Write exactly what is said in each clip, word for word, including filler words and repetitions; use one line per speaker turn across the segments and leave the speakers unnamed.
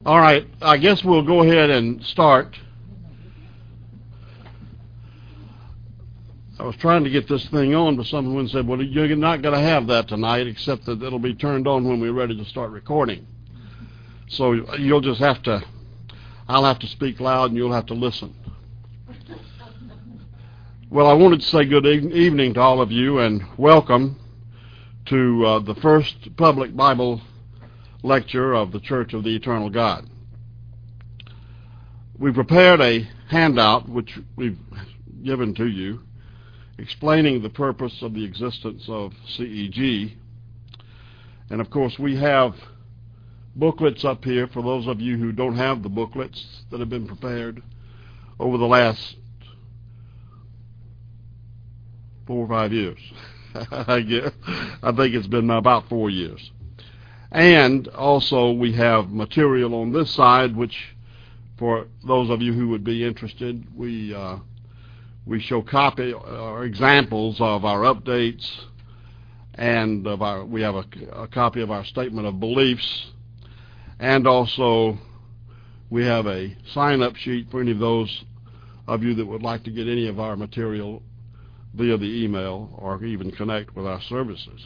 All right, I guess we'll go ahead and start. I was trying to get this thing on, but someone said, well, you're not going to have that tonight, except that it'll be turned on when we're ready to start recording. So you'll just have to, I'll have to speak loud and you'll have to listen. Well, I wanted to say good evening to all of you and welcome to uh, the first public Bible lecture of the Church of the Eternal God. We prepared a handout which we've given to you explaining the purpose of the existence of C E G. And of course we have booklets up here for those of you who don't have the booklets that have been prepared over the last four or five years. I guess. I think it's been about four years. And also we have material on this side, which for those of you who would be interested, we uh, we show copy or examples of our updates, and of our we have a, a copy of our statement of beliefs, and also we have a sign-up sheet for any of those of you that would like to get any of our material via the email or even connect with our services.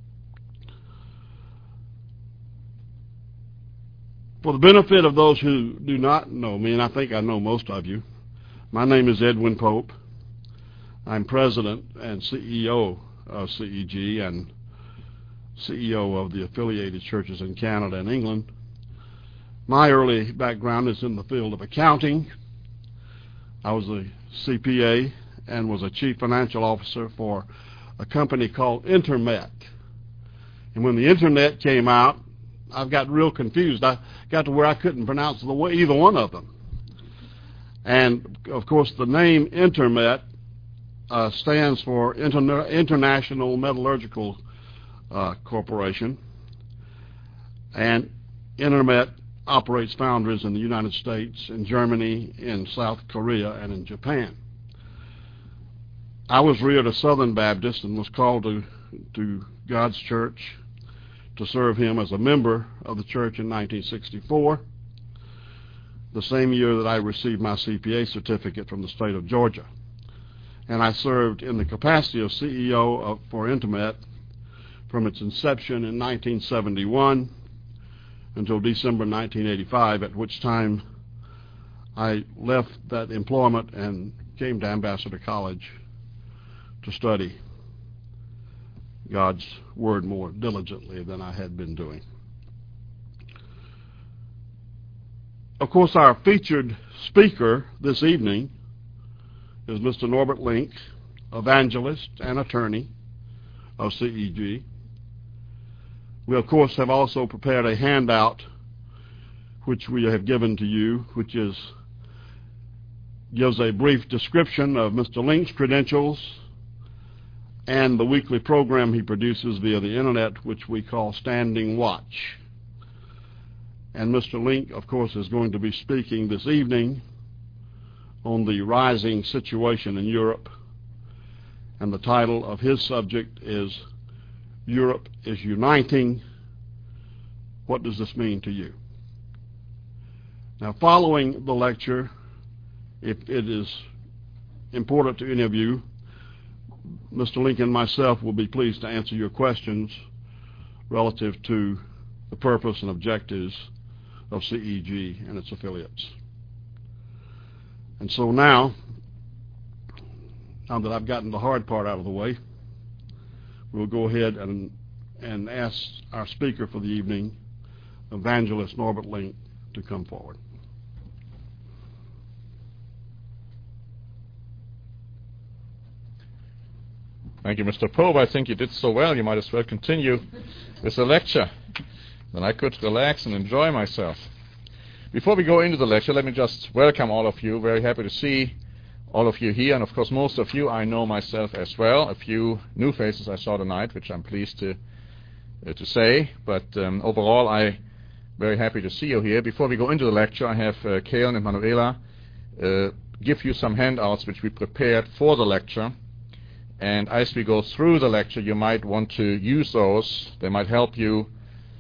For the benefit of those who do not know me, and I think I know most of you, my name is Edwin Pope. I'm president and C E O of C E G and C E O of the affiliated churches in Canada and England. My early background is in the field of accounting. I was a C P A and was a chief financial officer for a company called Intermet. And when the Internet came out, I've got real confused. I got to where I couldn't pronounce the way, either one of them. And, of course, the name Intermet uh, stands for Interna- International Metallurgical uh, Corporation. And Intermet operates foundries in the United States, in Germany, in South Korea, and in Japan. I was reared a Southern Baptist and was called to, to God's church to serve him as a member of the church in nineteen sixty-four, the same year that I received my C P A certificate from the state of Georgia. And I served in the capacity of C E O of, for Intermet from its inception in nineteen seventy-one until December nineteen eighty-five, at which time I left that employment and came to Ambassador College to study God's Word more diligently than I had been doing. Of course, our featured speaker this evening is Mister Norbert Link, evangelist and attorney of C E G. We, of course, have also prepared a handout which we have given to you, which is gives a brief description of Mister Link's credentials and the weekly program he produces via the Internet, which we call Standing Watch. And Mister Link, of course, is going to be speaking this evening on the rising situation in Europe, and the title of his subject is Europe is Uniting. What does this mean to you? Now, following the lecture, if it is important to any of you, Mister Lincoln and myself will be pleased to answer your questions relative to the purpose and objectives of C E G and its affiliates. And so now, now that I've gotten the hard part out of the way, we'll go ahead and, and ask our speaker for the evening, Evangelist Norbert Link, to come forward.
Thank you, Mister Pope. I think you did so well, you might as well continue with the lecture. Then I could relax and enjoy myself. Before we go into the lecture, let me just welcome all of you. Very happy to see all of you here, and of course most of you I know myself as well. A few new faces I saw tonight, which I'm pleased to uh, to say, but um, overall I'm very happy to see you here. Before we go into the lecture, I have uh, Kael and Manuela uh, give you some handouts which we prepared for the lecture. And as we go through the lecture, you might want to use those. They might help you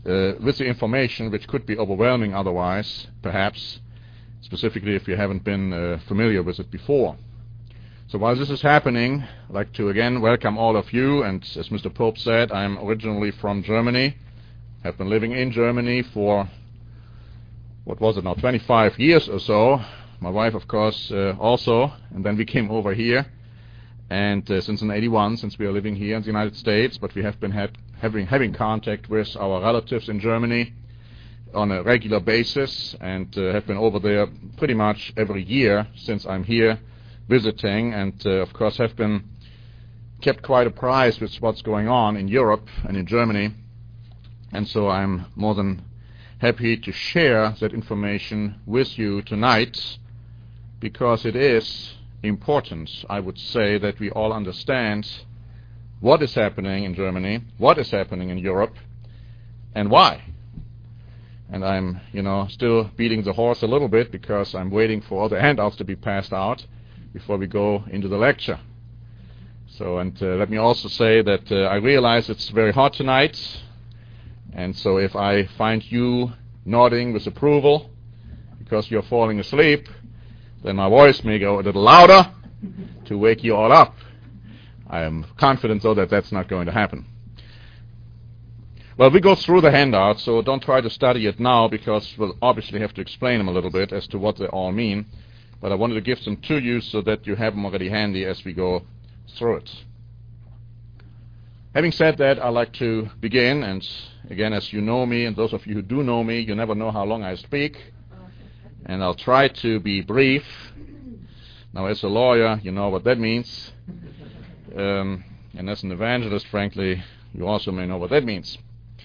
uh, with the information which could be overwhelming otherwise, perhaps, specifically if you haven't been uh, familiar with it before. So while this is happening, I'd like to again welcome all of you, and as Mister Pope said, I'm originally from Germany, have been living in Germany for, what was it now, twenty-five years or so. My wife, of course, uh, also, and then we came over here, and uh, since in eighty-one, since we are living here in the United States, but we have been had, having, having contact with our relatives in Germany on a regular basis, and uh, have been over there pretty much every year since I'm here visiting, and uh, of course have been kept quite apprised with what's going on in Europe and in Germany, and so I'm more than happy to share that information with you tonight, because it is important, I would say, that we all understand what is happening in Germany, what is happening in Europe, and why. And I'm, you know, still beating the horse a little bit because I'm waiting for all the handouts to be passed out before we go into the lecture. So, and uh, let me also say that uh, I realize it's very hot tonight, and so if I find you nodding with approval because you're falling asleep, then my voice may go a little louder to wake you all up. I am confident, though, that that's not going to happen. Well, we go through the handouts, so don't try to study it now, because we'll obviously have to explain them a little bit as to what they all mean. But I wanted to give them to you so that you have them already handy as we go through it. Having said that, I'd like to begin, and again, as you know me, and those of you who do know me, you never know how long I speak, and I'll try to be brief. Now, as a lawyer, you know what that means, um, and as an evangelist, frankly, you also may know what that means.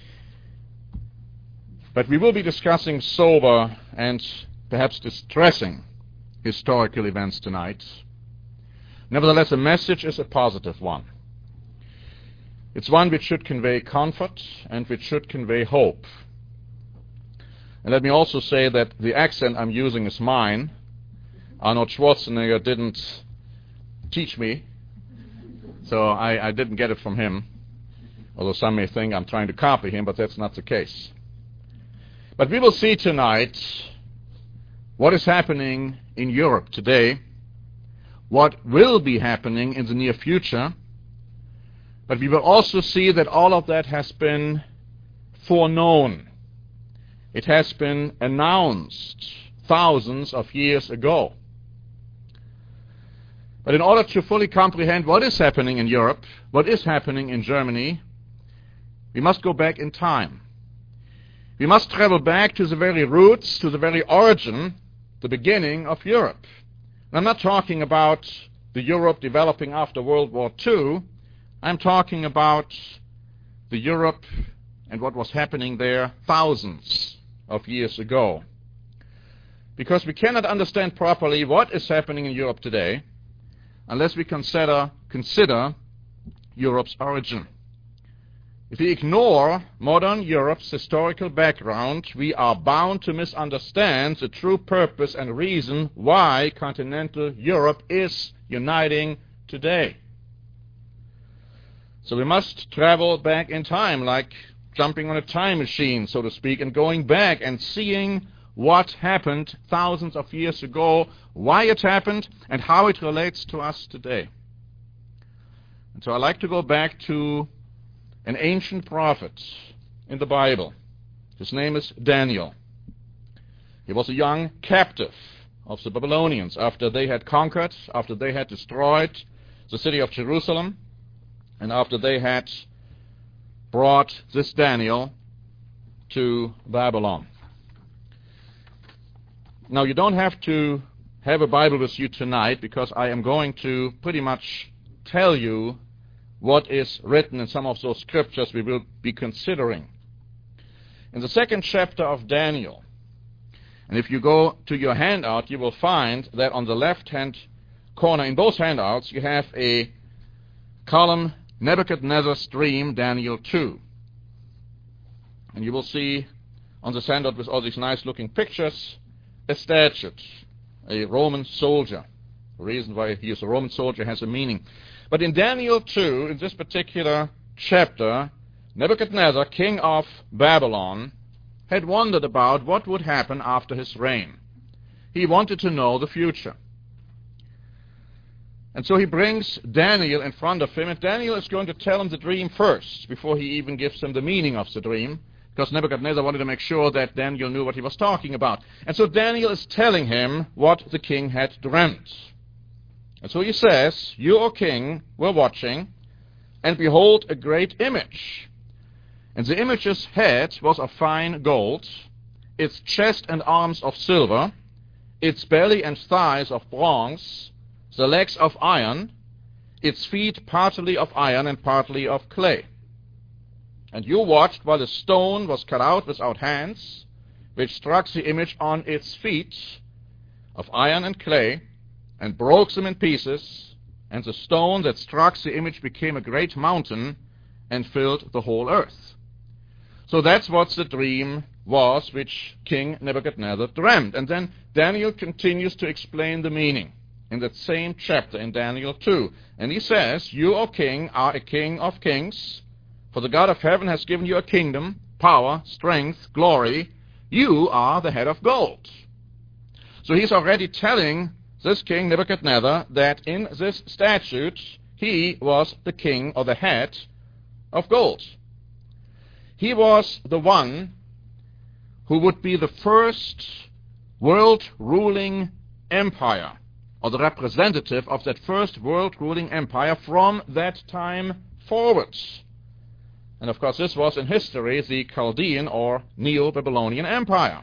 But we will be discussing sober and perhaps distressing historical events tonight. Nevertheless, the message is a positive one. It's one which should convey comfort and which should convey hope. And let me also say that the accent I'm using is mine. Arnold Schwarzenegger didn't teach me, so I, I didn't get it from him, although some may think I'm trying to copy him, but that's not the case. But we will see tonight what is happening in Europe today, what will be happening in the near future, but we will also see that all of that has been foreknown. It has been announced thousands of years ago. But in order to fully comprehend what is happening in Europe, what is happening in Germany, we must go back in time. We must travel back to the very roots, to the very origin, the beginning of Europe. And I'm not talking about the Europe developing after World War Two. I'm talking about the Europe and what was happening there thousands of years ago. Because we cannot understand properly what is happening in Europe today unless we consider, consider Europe's origin. If we ignore modern Europe's historical background, we are bound to misunderstand the true purpose and reason why continental Europe is uniting today. So we must travel back in time, like jumping on a time machine, so to speak, and going back and seeing what happened thousands of years ago, why it happened, and how it relates to us today. And so I like to go back to an ancient prophet in the Bible. His name is Daniel. He was a young captive of the Babylonians after they had conquered, after they had destroyed the city of Jerusalem, and after they had brought this Daniel to Babylon. Now, you don't have to have a Bible with you tonight, because I am going to pretty much tell you what is written in some of those scriptures we will be considering. In the second chapter of Daniel, and if you go to your handout, you will find that on the left-hand corner in both handouts you have a column, Nebuchadnezzar's Dream, Daniel two. And you will see on this handout with all these nice-looking pictures a statue, a Roman soldier. The reason why he is a Roman soldier has a meaning. But in Daniel two, in this particular chapter, Nebuchadnezzar, king of Babylon, had wondered about what would happen after his reign. He wanted to know the future. And so he brings Daniel in front of him, and Daniel is going to tell him the dream first, before he even gives him the meaning of the dream, because Nebuchadnezzar wanted to make sure that Daniel knew what he was talking about. And so Daniel is telling him what the king had dreamt. And so he says, "You, O king, were watching, and behold a great image. And the image's head was of fine gold, its chest and arms of silver, its belly and thighs of bronze, the legs of iron, its feet partly of iron and partly of clay. And you watched while the stone was cut out without hands, which struck the image on its feet of iron and clay, and broke them in pieces, and the stone that struck the image became a great mountain and filled the whole earth." So that's what the dream was which King Nebuchadnezzar dreamt. And then Daniel continues to explain the meaning in that same chapter in Daniel two. And he says, "You, O king, are a king of kings, for the God of heaven has given you a kingdom, power, strength, glory. You are the head of gold." So he's already telling this king Nebuchadnezzar that in this statute he was the king or the head of gold. He was the one who would be the first world-ruling empire, or the representative of that first world-ruling empire from that time forwards. And of course this was in history the Chaldean or Neo-Babylonian Empire.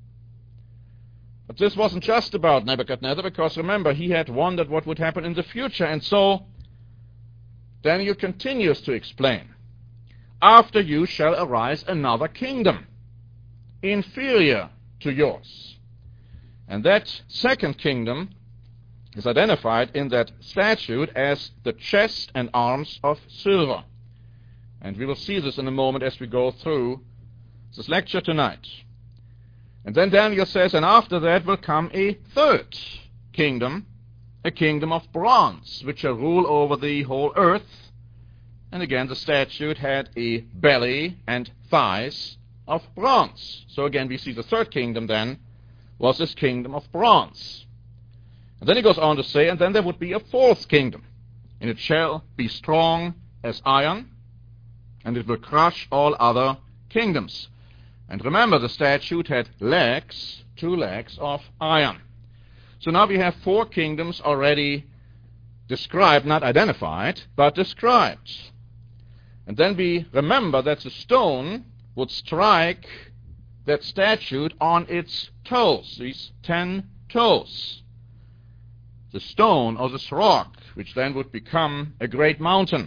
But this wasn't just about Nebuchadnezzar, because remember, he had wondered what would happen in the future, and so Daniel continues to explain. "After you shall arise another kingdom, inferior to yours." And that second kingdom is identified in that statute as the chest and arms of silver. And we will see this in a moment as we go through this lecture tonight. And then Daniel says, "And after that will come a third kingdom, a kingdom of bronze, which shall rule over the whole earth." And again, the statute had a belly and thighs of bronze. So again, we see the third kingdom then was this kingdom of bronze. And then he goes on to say, "And then there would be a fourth kingdom, and it shall be strong as iron, and it will crush all other kingdoms." And remember, the statute had legs, two legs of iron. So now we have four kingdoms already described, not identified, but described. And then we remember that the stone would strike that statute on its toes, these ten toes. The stone or this rock, which then would become a great mountain.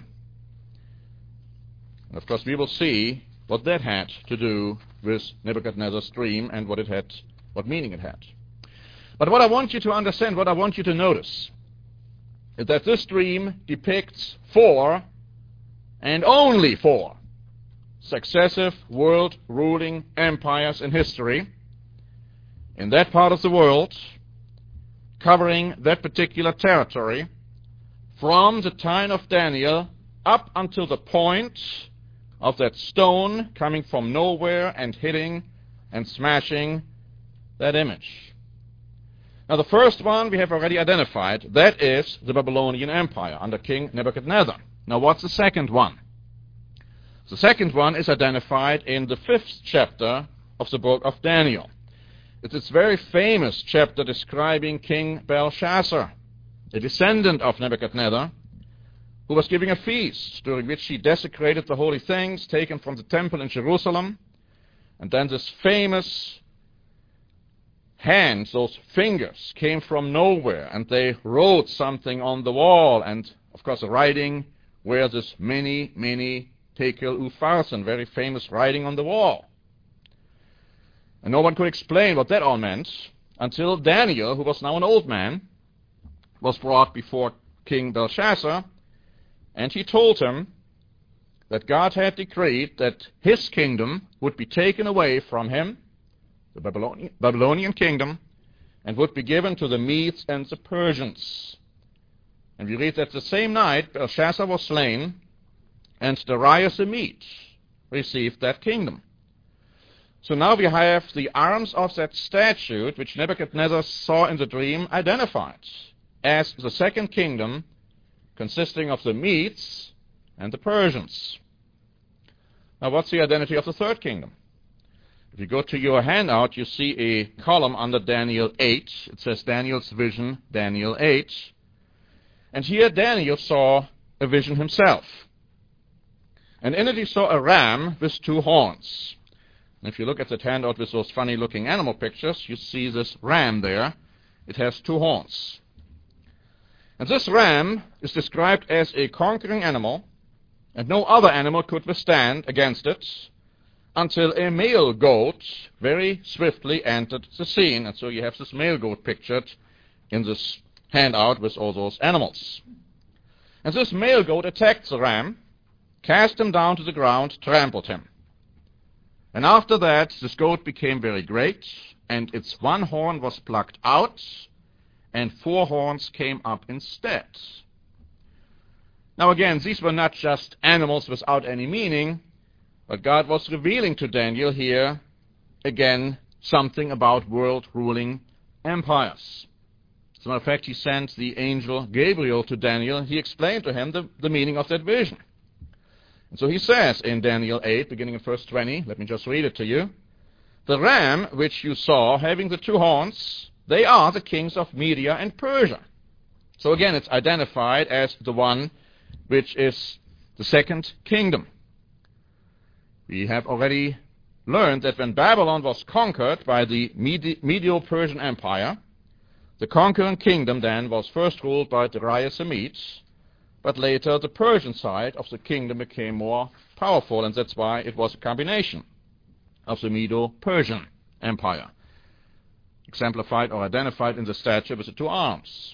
And of course we will see what that had to do with Nebuchadnezzar's dream and what it had, what meaning it had. But what I want you to understand, what I want you to notice, is that this dream depicts four, and only four, successive world-ruling empires in history in that part of the world, covering that particular territory, from the time of Daniel up until the point of that stone coming from nowhere and hitting and smashing that image. Now the first one we have already identified, that is the Babylonian Empire under King Nebuchadnezzar. Now what's the second one? The second one is identified in the fifth chapter of the book of Daniel. It's this very famous chapter describing King Belshazzar, a descendant of Nebuchadnezzar, who was giving a feast during which he desecrated the holy things taken from the temple in Jerusalem. And then this famous hands, those fingers, came from nowhere, and they wrote something on the wall. And of course the writing were this many, many Tekel Upharsin, very famous writing on the wall. And no one could explain what that all meant until Daniel, who was now an old man, was brought before King Belshazzar, and he told him that God had decreed that his kingdom would be taken away from him, the Babylonian, Babylonian kingdom, and would be given to the Medes and the Persians. And we read that the same night Belshazzar was slain, and Darius the Mede, received that kingdom. So now we have the arms of that statue which Nebuchadnezzar saw in the dream identified as the second kingdom, consisting of the Medes and the Persians. Now what's the identity of the third kingdom? If you go to your handout, you see a column under Daniel eight. It says Daniel's vision, Daniel eight. And here Daniel saw a vision himself. And in it he saw a ram with two horns. And if you look at that handout with those funny-looking animal pictures, you see this ram there. It has two horns. And this ram is described as a conquering animal, and no other animal could withstand against it, until a male goat very swiftly entered the scene. And so you have this male goat pictured in this handout with all those animals. And this male goat attacked the ram, cast him down to the ground, trampled him. And after that, this goat became very great, and its one horn was plucked out, and four horns came up instead. Now again, these were not just animals without any meaning, but God was revealing to Daniel here, again, something about world-ruling empires. As a matter of fact, he sent the angel Gabriel to Daniel. He explained to him the, the meaning of that vision. And so he says in Daniel eight, beginning in verse twenty, let me just read it to you. The ram which you saw having the two horns, they are the kings of Media and Persia. So again, it's identified as the one which is the second kingdom. We have already learned that when Babylon was conquered by the Medi- Medo-Persian Empire, the conquering kingdom then was first ruled by Darius the Mede, but later the Persian side of the kingdom became more powerful, and that's why it was a combination of the Medo-Persian Empire, exemplified or identified in the statue with the two arms.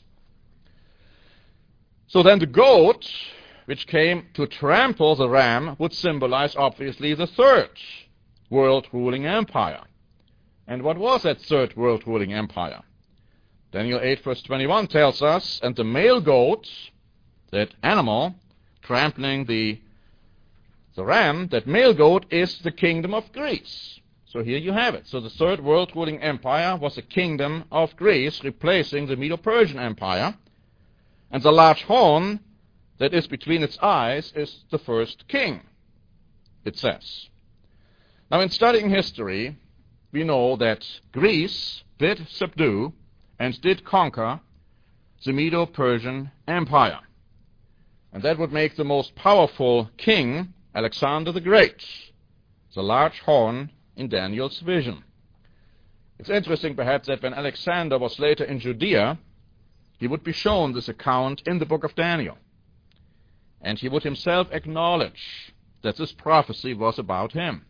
So then the goat, which came to trample the ram, would symbolize obviously the third world-ruling empire. And what was that third world-ruling empire? Daniel eight verse twenty-one tells us, and the male goat, that animal trampling the, the ram, that male goat is the kingdom of Greece. So here you have it. So the third world-ruling empire was the kingdom of Greece, replacing the Medo-Persian Empire. And the large horn that is between its eyes is the first king, it says. Now in studying history, we know that Greece did subdue and did conquer the Medo-Persian Empire. And that would make the most powerful king Alexander the Great, the large horn in Daniel's vision. It's interesting perhaps that when Alexander was later in Judea, he would be shown this account in the book of Daniel. And he would himself acknowledge that this prophecy was about him.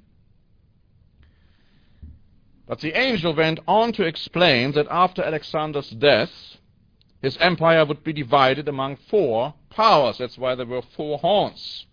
But the angel went on to explain that after Alexander's death, his empire would be divided among four powers. That's why there were four horns.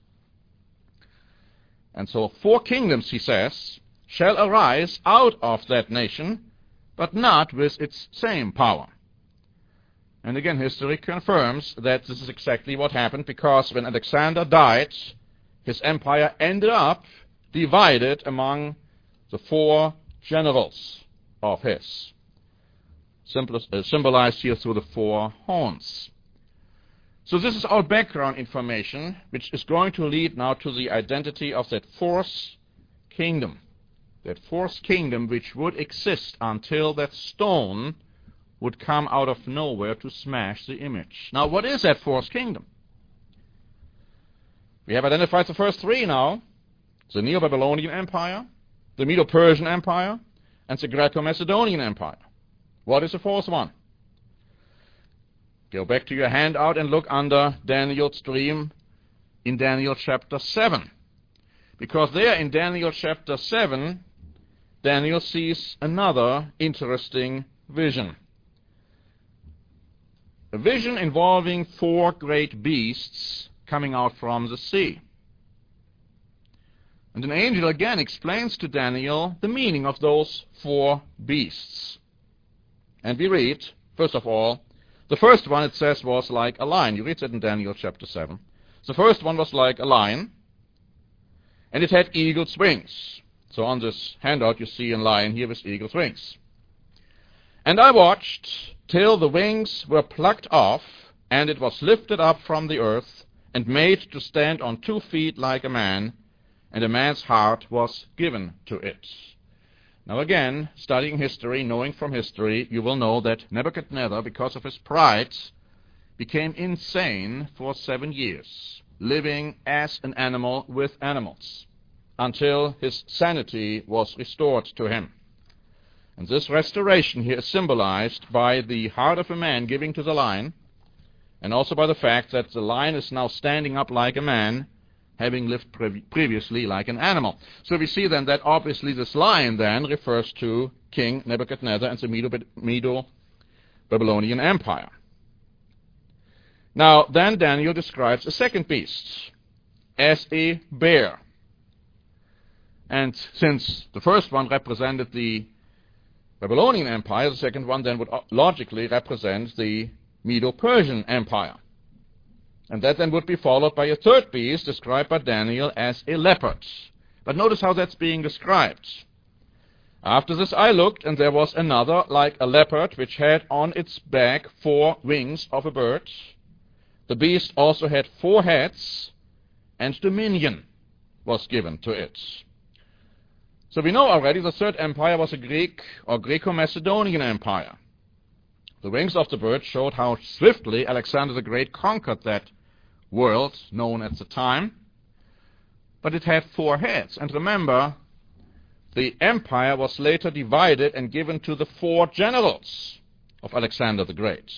And so four kingdoms, he says, shall arise out of that nation, but not with its same power. And again, history confirms that this is exactly what happened, because when Alexander died, his empire ended up divided among the four generals of his, symbolized here through the four horns. So this is our background information, which is going to lead now to the identity of that fourth kingdom, that fourth kingdom which would exist until that stone would come out of nowhere to smash the image. Now, what is that fourth kingdom? We have identified the first three now: the Neo-Babylonian Empire, the Medo-Persian Empire, and the Greco-Macedonian Empire. What is the fourth one? Go back to your handout and look under Daniel's dream in Daniel chapter seven. Because there in Daniel chapter seven, Daniel sees another interesting vision. A vision involving four great beasts coming out from the sea. And an angel again explains to Daniel the meaning of those four beasts. And we read, first of all, the first one, it says, was like a lion. You read that in Daniel chapter seven. The first one was like a lion, and it had eagle's wings. So on this handout you see a lion here with eagle's wings. And I watched till the wings were plucked off, and it was lifted up from the earth, and made to stand on two feet like a man, and a man's heart was given to it. Now again, studying history, knowing from history, you will know that Nebuchadnezzar, because of his pride, became insane for seven years, living as an animal with animals, until his sanity was restored to him. And this restoration here is symbolized by the heart of a man giving to the lion, and also by the fact that the lion is now standing up like a man, having lived pre- previously like an animal. So we see then that obviously this lion then refers to King Nebuchadnezzar and the Medo- Medo-Babylonian Empire. Now then Daniel describes a second beast as a bear. And since the first one represented the Babylonian Empire, the second one then would logically represent the Medo-Persian Empire. And that then would be followed by a third beast described by Daniel as a leopard. But notice how that's being described. After this I looked, and there was another like a leopard, which had on its back four wings of a bird. The beast also had four heads, and dominion was given to it. So we know already the third empire was a Greek or Greco-Macedonian empire. The wings of the bird showed how swiftly Alexander the Great conquered that world known at the time. But it had four heads. And remember, the empire was later divided and given to the four generals of Alexander the Great.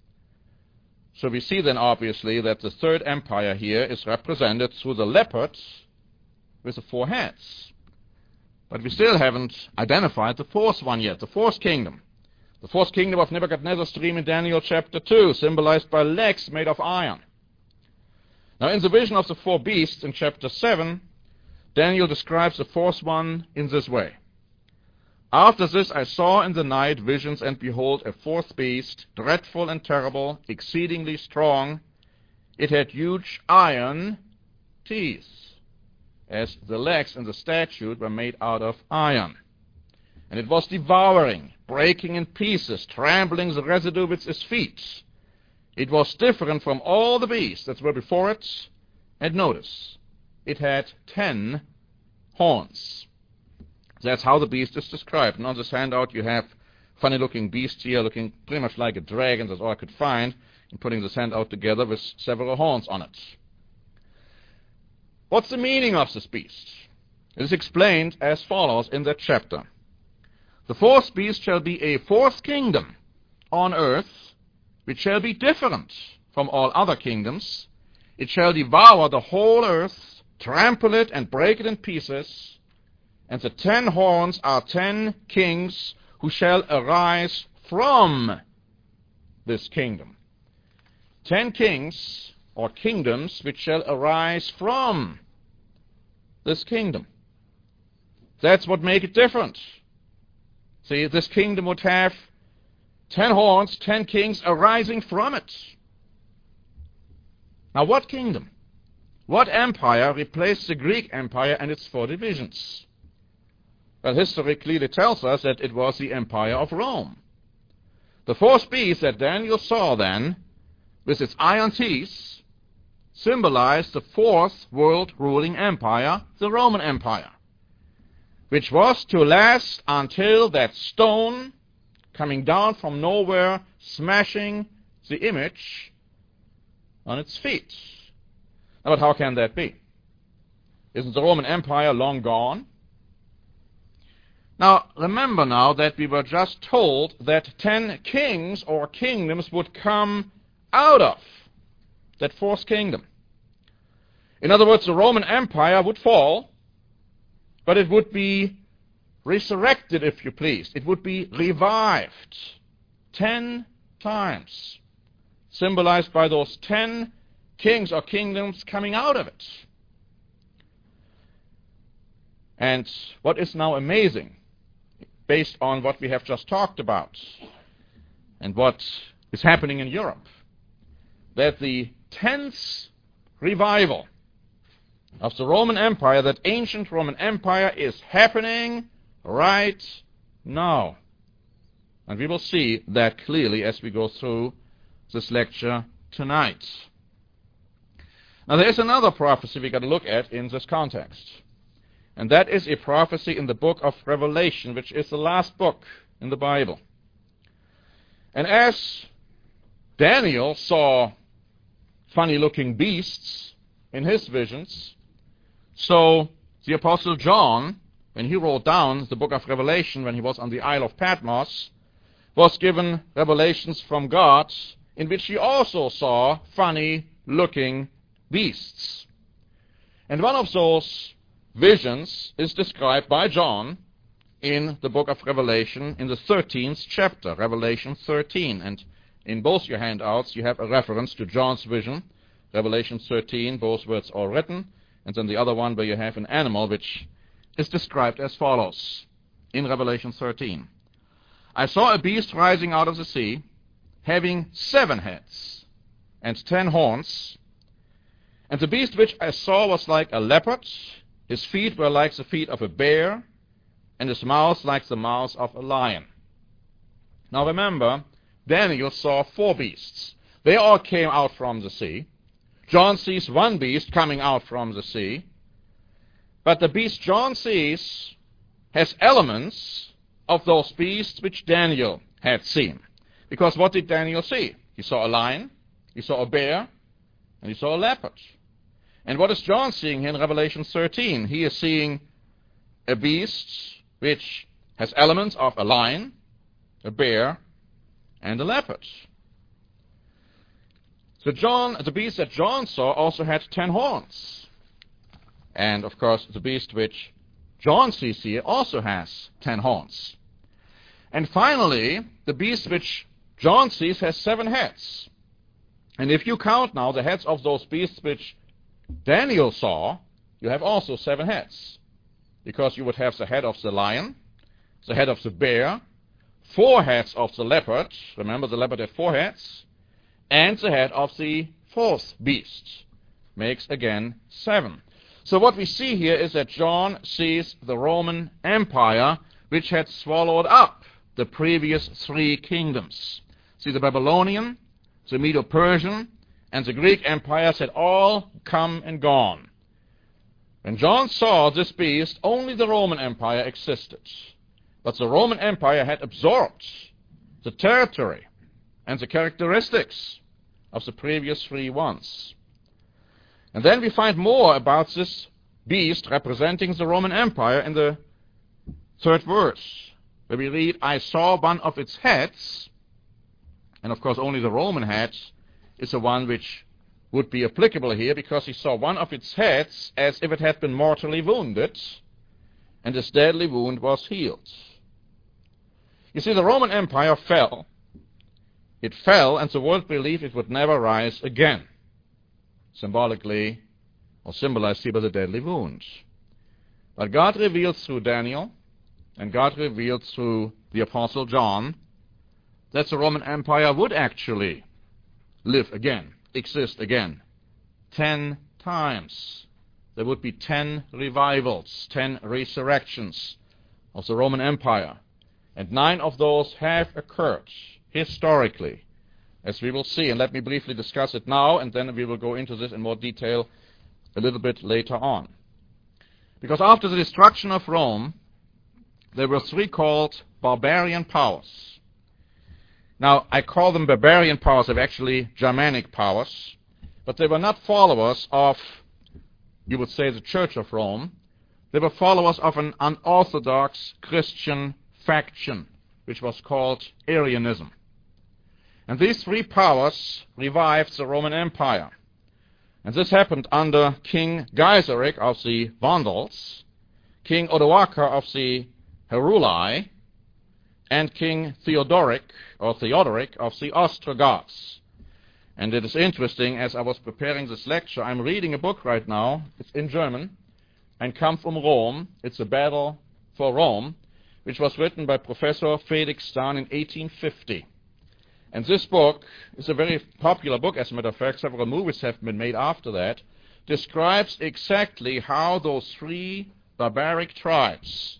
So we see then obviously that the third empire here is represented through the leopard with the four heads. But we still haven't identified the fourth one yet, the fourth kingdom. The fourth kingdom of Nebuchadnezzar's dream in Daniel chapter two, symbolized by legs made of iron. Now in the vision of the four beasts in chapter seven, Daniel describes the fourth one in this way. After this I saw in the night visions, and behold, a fourth beast, dreadful and terrible, exceedingly strong. It had huge iron teeth, as the legs in the statue were made out of iron. And it was devouring, breaking in pieces, trampling the residue with its feet. It was different from all the beasts that were before it. And notice, it had ten horns. That's how the beast is described. And on this handout you have funny-looking beasts here, looking pretty much like a dragon. That's all I could find in putting this handout together with several horns on it. What's the meaning of this beast? It is explained as follows in that chapter. The fourth beast shall be a fourth kingdom on earth, which shall be different from all other kingdoms. It shall devour the whole earth, trample it, and break it in pieces. And the ten horns are ten kings who shall arise from this kingdom. Ten kings, or kingdoms, which shall arise from this kingdom. That's what makes it different. See, this kingdom would have ten horns, ten kings arising from it. Now what kingdom? What empire replaced the Greek Empire and its four divisions? Well, history clearly tells us that it was the Empire of Rome. The fourth beast that Daniel saw then, with its iron teeth, symbolized the fourth world ruling empire, the Roman Empire, which was to last until that stone coming down from nowhere, smashing the image on its feet. Now, but how can that be? Isn't the Roman Empire long gone? Now, remember now that we were just told that ten kings or kingdoms would come out of that fourth kingdom. In other words, the Roman Empire would fall, but it would be resurrected, if you please. It would be revived ten times, symbolized by those ten kings or kingdoms coming out of it. And what is now amazing, based on what we have just talked about and what is happening in Europe, that the tenth revival of the Roman Empire, that ancient Roman Empire, is happening right now. And we will see that clearly as we go through this lecture tonight. Now there is another prophecy we've got to look at in this context. And that is a prophecy in the book of Revelation, which is the last book in the Bible. And as Daniel saw funny-looking beasts in his visions, so the Apostle John, when he wrote down the book of Revelation, when he was on the Isle of Patmos, was given revelations from God in which he also saw funny-looking beasts. And one of those visions is described by John in the book of Revelation in the thirteenth chapter, Revelation thirteen. And in both your handouts you have a reference to John's vision, Revelation thirteen, both words are written, and then the other one where you have an animal which is described as follows in Revelation thirteen. I saw a beast rising out of the sea, having seven heads and ten horns, and the beast which I saw was like a leopard, his feet were like the feet of a bear, and his mouth like the mouth of a lion. Now remember, Daniel saw four beasts. They all came out from the sea. John sees one beast coming out from the sea, but the beast John sees has elements of those beasts which Daniel had seen. Because what did Daniel see? He saw a lion, he saw a bear, and he saw a leopard. And what is John seeing here in Revelation thirteen? He is seeing a beast which has elements of a lion, a bear, and a leopard. So John, the beast that John saw also had ten horns. And of course the beast which John sees here also has ten horns. And finally, the beast which John sees has seven heads. And if you count now the heads of those beasts which Daniel saw, you have also seven heads. Because you would have the head of the lion, the head of the bear, four heads of the leopard, remember the leopard had four heads, and the head of the fourth beast, makes again seven. So what we see here is that John sees the Roman Empire which had swallowed up the previous three kingdoms. See, the Babylonian, the Medo-Persian, and the Greek empires had all come and gone. When John saw this beast, only the Roman Empire existed. But the Roman Empire had absorbed the territory and the characteristics of the previous three ones. And then we find more about this beast representing the Roman Empire in the third verse, where we read, I saw one of its heads, and of course only the Roman head is the one which would be applicable here, because he saw one of its heads as if it had been mortally wounded, and this deadly wound was healed. You see, the Roman Empire fell. It fell, and the world believed it would never rise again, symbolically or symbolized here by the deadly wound. But God revealed through Daniel, and God revealed through the Apostle John, that the Roman Empire would actually live again, exist again, ten times. There would be ten revivals, ten resurrections of the Roman Empire, and nine of those have occurred historically, as we will see. And let me briefly discuss it now, and then we will go into this in more detail a little bit later on. Because after the destruction of Rome, there were three called barbarian powers. Now, I call them barbarian powers, they're actually Germanic powers, but they were not followers of, you would say, the Church of Rome. They were followers of an unorthodox Christian faction, which was called Arianism. And these three powers revived the Roman Empire. And this happened under King Gaiseric of the Vandals, King Odoacer of the Heruli, and King Theodoric, or Theodoric, of the Ostrogoths. And it is interesting, as I was preparing this lecture, I'm reading a book right now, it's in German, Ein Kampf um Rom, it's a battle for Rome, which was written by Professor Felix Stan in eighteen fifty. And this book is a very popular book, as a matter of fact. Several movies have been made after that. describes exactly how those three barbaric tribes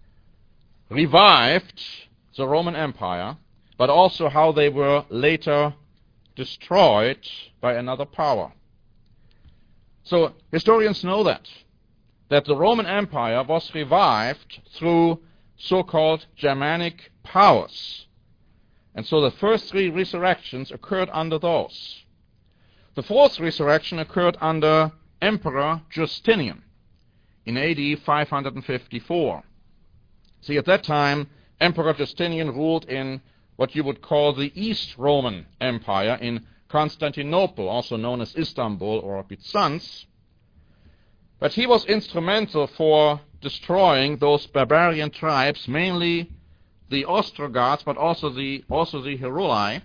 revived the Roman Empire, but also how they were later destroyed by another power. So historians know that, that the Roman Empire was revived through so-called Germanic powers. And so the first three resurrections occurred under those. The fourth resurrection occurred under Emperor Justinian in A D five fifty-four. See, at that time, Emperor Justinian ruled in what you would call the East Roman Empire in Constantinople, also known as Istanbul or Byzance. But he was instrumental for destroying those barbarian tribes, mainly the Ostrogoths, but also the also the Heruli.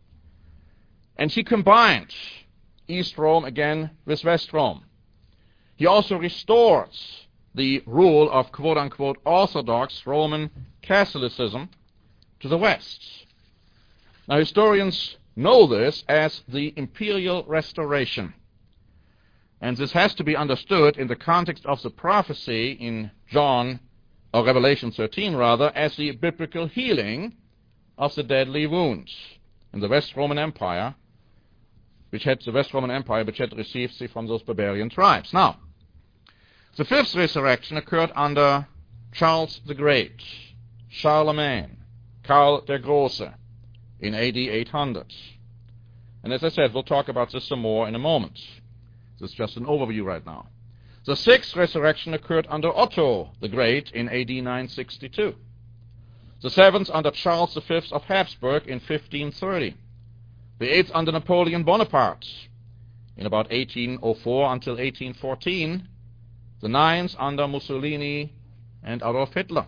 And he combined East Rome again with West Rome. He also restored the rule of quote-unquote Orthodox Roman Catholicism to the West. Now, historians know this as the Imperial Restoration. And this has to be understood in the context of the prophecy in John, or Revelation thirteen rather, as the biblical healing of the deadly wound in the West Roman Empire, which had the West Roman Empire, which had received see, from those barbarian tribes. Now, the fifth resurrection occurred under Charles the Great, Charlemagne, Karl der Große, in A D eight hundred. And as I said, we'll talk about this some more in a moment. This is just an overview right now. The sixth resurrection occurred under Otto the Great in A D nine sixty-two. The seventh under Charles the Fifth of Habsburg in fifteen thirty. The eighth under Napoleon Bonaparte in about eighteen oh four until eighteen fourteen. The ninth under Mussolini and Adolf Hitler.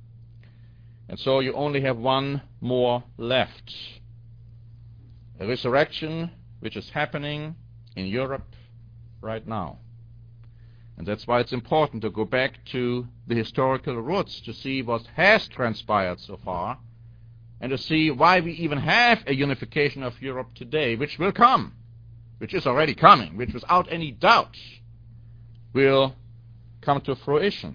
And so you only have one more left. A resurrection which is happening in Europe right now. And that's why it's important to go back to the historical roots to see what has transpired so far and to see why we even have a unification of Europe today, which will come, which is already coming, which without any doubt will come to fruition.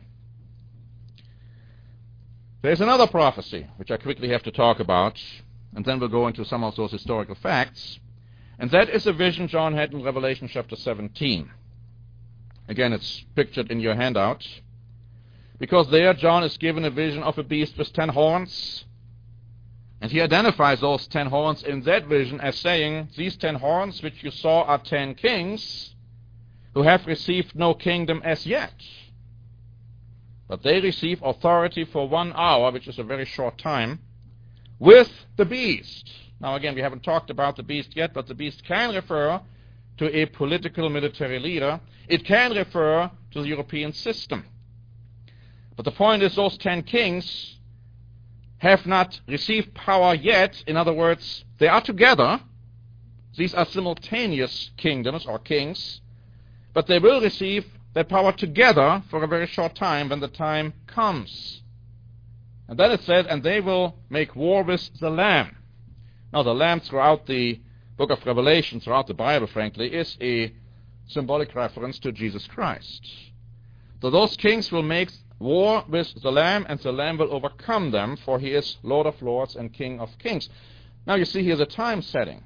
There's another prophecy, which I quickly have to talk about, and then we'll go into some of those historical facts, and that is a vision John had in Revelation chapter seventeen. Again, it's pictured in your handout, because there John is given a vision of a beast with ten horns, and he identifies those ten horns in that vision as saying, these ten horns which you saw are ten kings who have received no kingdom as yet. But they receive authority for one hour, which is a very short time, with the beast. Now again, we haven't talked about the beast yet, but the beast can refer to a political military leader. It can refer to the European system. But the point is, those ten kings have not received power yet. In other words, they are together. These are simultaneous kingdoms or kings. But they will receive their power together for a very short time when the time comes. And then it said, and they will make war with the Lamb. Now, the Lamb throughout the book of Revelation, throughout the Bible, frankly, is a symbolic reference to Jesus Christ. So those kings will make war with the Lamb, and the Lamb will overcome them, for he is Lord of lords and King of kings. Now, you see here the time setting.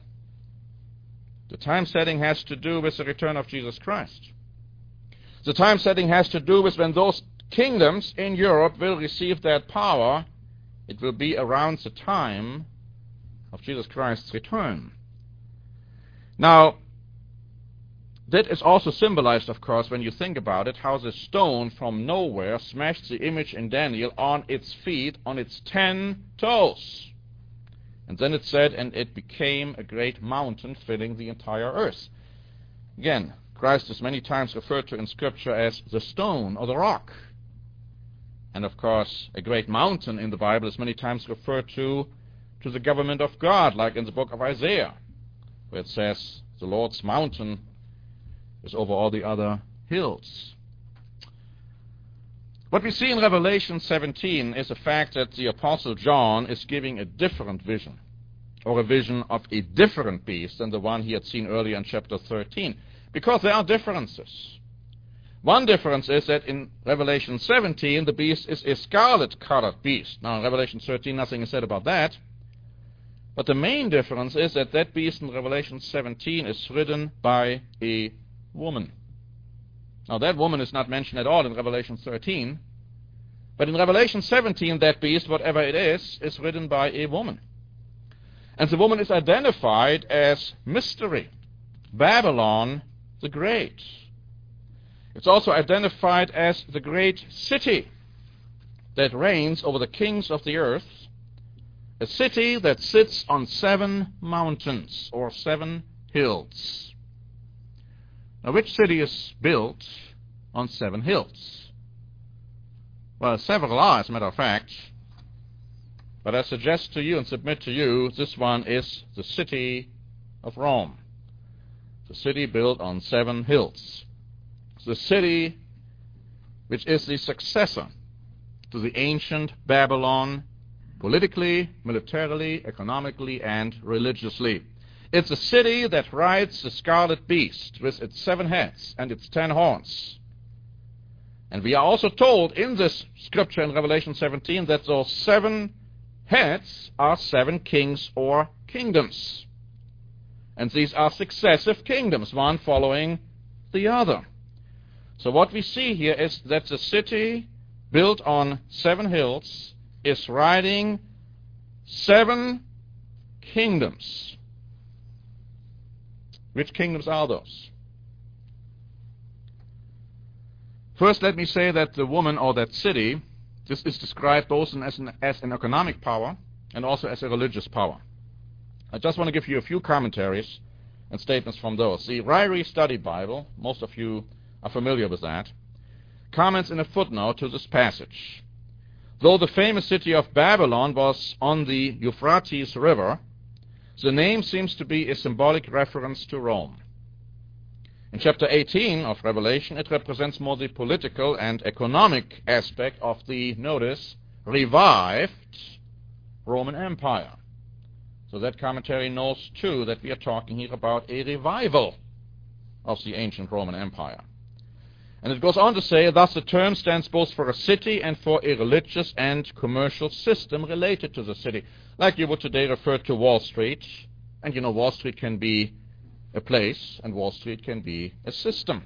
The time setting has to do with the return of Jesus Christ. The time setting has to do with when those kingdoms in Europe will receive that power. It will be around the time of Jesus Christ's return. Now, that is also symbolized, of course, when you think about it, how the stone from nowhere smashed the image in Daniel on its feet, on its ten toes. And then it said, and it became a great mountain filling the entire earth. Again, Christ is many times referred to in Scripture as the stone or the rock. And of course, a great mountain in the Bible is many times referred to to the government of God, like in the book of Isaiah, where it says, the Lord's mountain is over all the other hills. What we see in Revelation seventeen is the fact that the Apostle John is giving a different vision, or a vision of a different beast than the one he had seen earlier in chapter thirteen. Because there are differences. One difference is that in Revelation seventeen, the beast is a scarlet-colored beast. Now, in Revelation thirteen, nothing is said about that. But the main difference is that that beast in Revelation seventeen is ridden by a woman. Now, that woman is not mentioned at all in Revelation thirteen. But in Revelation seventeen, that beast, whatever it is, is ridden by a woman. And the woman is identified as Mystery, Babylon the Great. It's also identified as the great city that reigns over the kings of the earth, a city that sits on seven mountains or seven hills. Now, which city is built on seven hills? Well, several are, as a matter of fact. But I suggest to you and submit to you, this one is the city of Rome. The city built on seven hills. The city which is the successor to the ancient Babylon, politically, militarily, economically, and religiously. It's a city that rides the scarlet beast with its seven heads and its ten horns. And we are also told in this scripture in Revelation seventeen that those seven heads are seven kings or kingdoms. And these are successive kingdoms, one following the other. So what we see here is that the city built on seven hills is riding seven kingdoms. Which kingdoms are those? First, let me say that the woman or that city, this is described both as an, as an economic power and also as a religious power. I just want to give you a few commentaries and statements from those. The Ryrie Study Bible, most of you are familiar with that, comments in a footnote to this passage. Though the famous city of Babylon was on the Euphrates River, the name seems to be a symbolic reference to Rome. In chapter eighteen of Revelation, it represents more the political and economic aspect of the, notice, revived Roman Empire. So that commentary knows, too, that we are talking here about a revival of the ancient Roman Empire. And it goes on to say, thus the term stands both for a city and for a religious and commercial system related to the city. Like you would today refer to Wall Street. And you know, Wall Street can be a place, and Wall Street can be a system.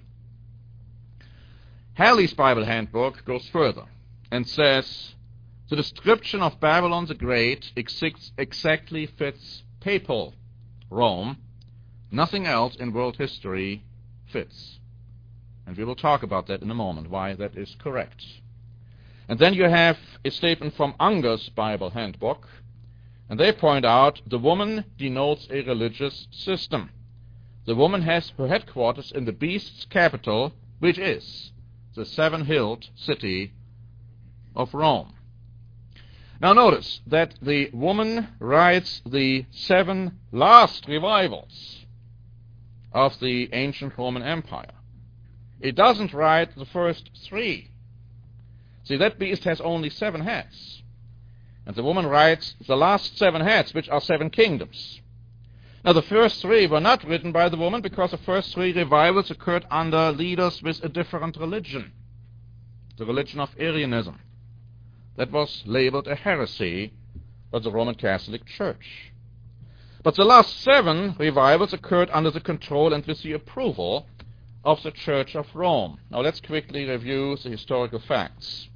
Halley's Bible Handbook goes further and says, the description of Babylon the Great ex- exactly fits papal Rome. Nothing else in world history fits. And we will talk about that in a moment, why that is correct. And then you have a statement from Unger's Bible Handbook, and they point out the woman denotes a religious system. The woman has her headquarters in the beast's capital, which is the seven-hilled city of Rome. Now notice that the woman rides the seven last revivals of the ancient Roman Empire. It doesn't ride the first three. See, that beast has only seven heads. And the woman rides the last seven heads, which are seven kingdoms. Now, the first three were not ridden by the woman because the first three revivals occurred under leaders with a different religion, the religion of Arianism. That was labeled a heresy by the Roman Catholic Church. But the last seven revivals occurred under the control and with the approval of the Church of Rome. Now let's quickly review the historical facts.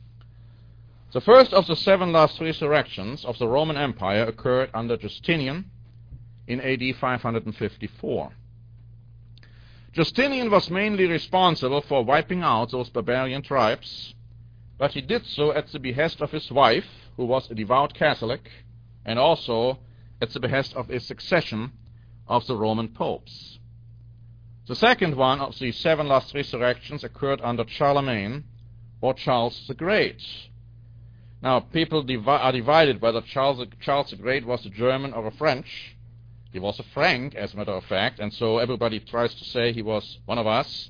The first of the seven last resurrections of the Roman Empire occurred under Justinian in A D five fifty-four. Justinian was mainly responsible for wiping out those barbarian tribes, but he did so at the behest of his wife, who was a devout Catholic, and also at the behest of a succession of the Roman popes. The second one of the seven last resurrections occurred under Charlemagne, or Charles the Great. Now, people divi- are divided whether Charles, Charles the Great was a German or a French. He was a Frank, as a matter of fact, and so everybody tries to say he was one of us.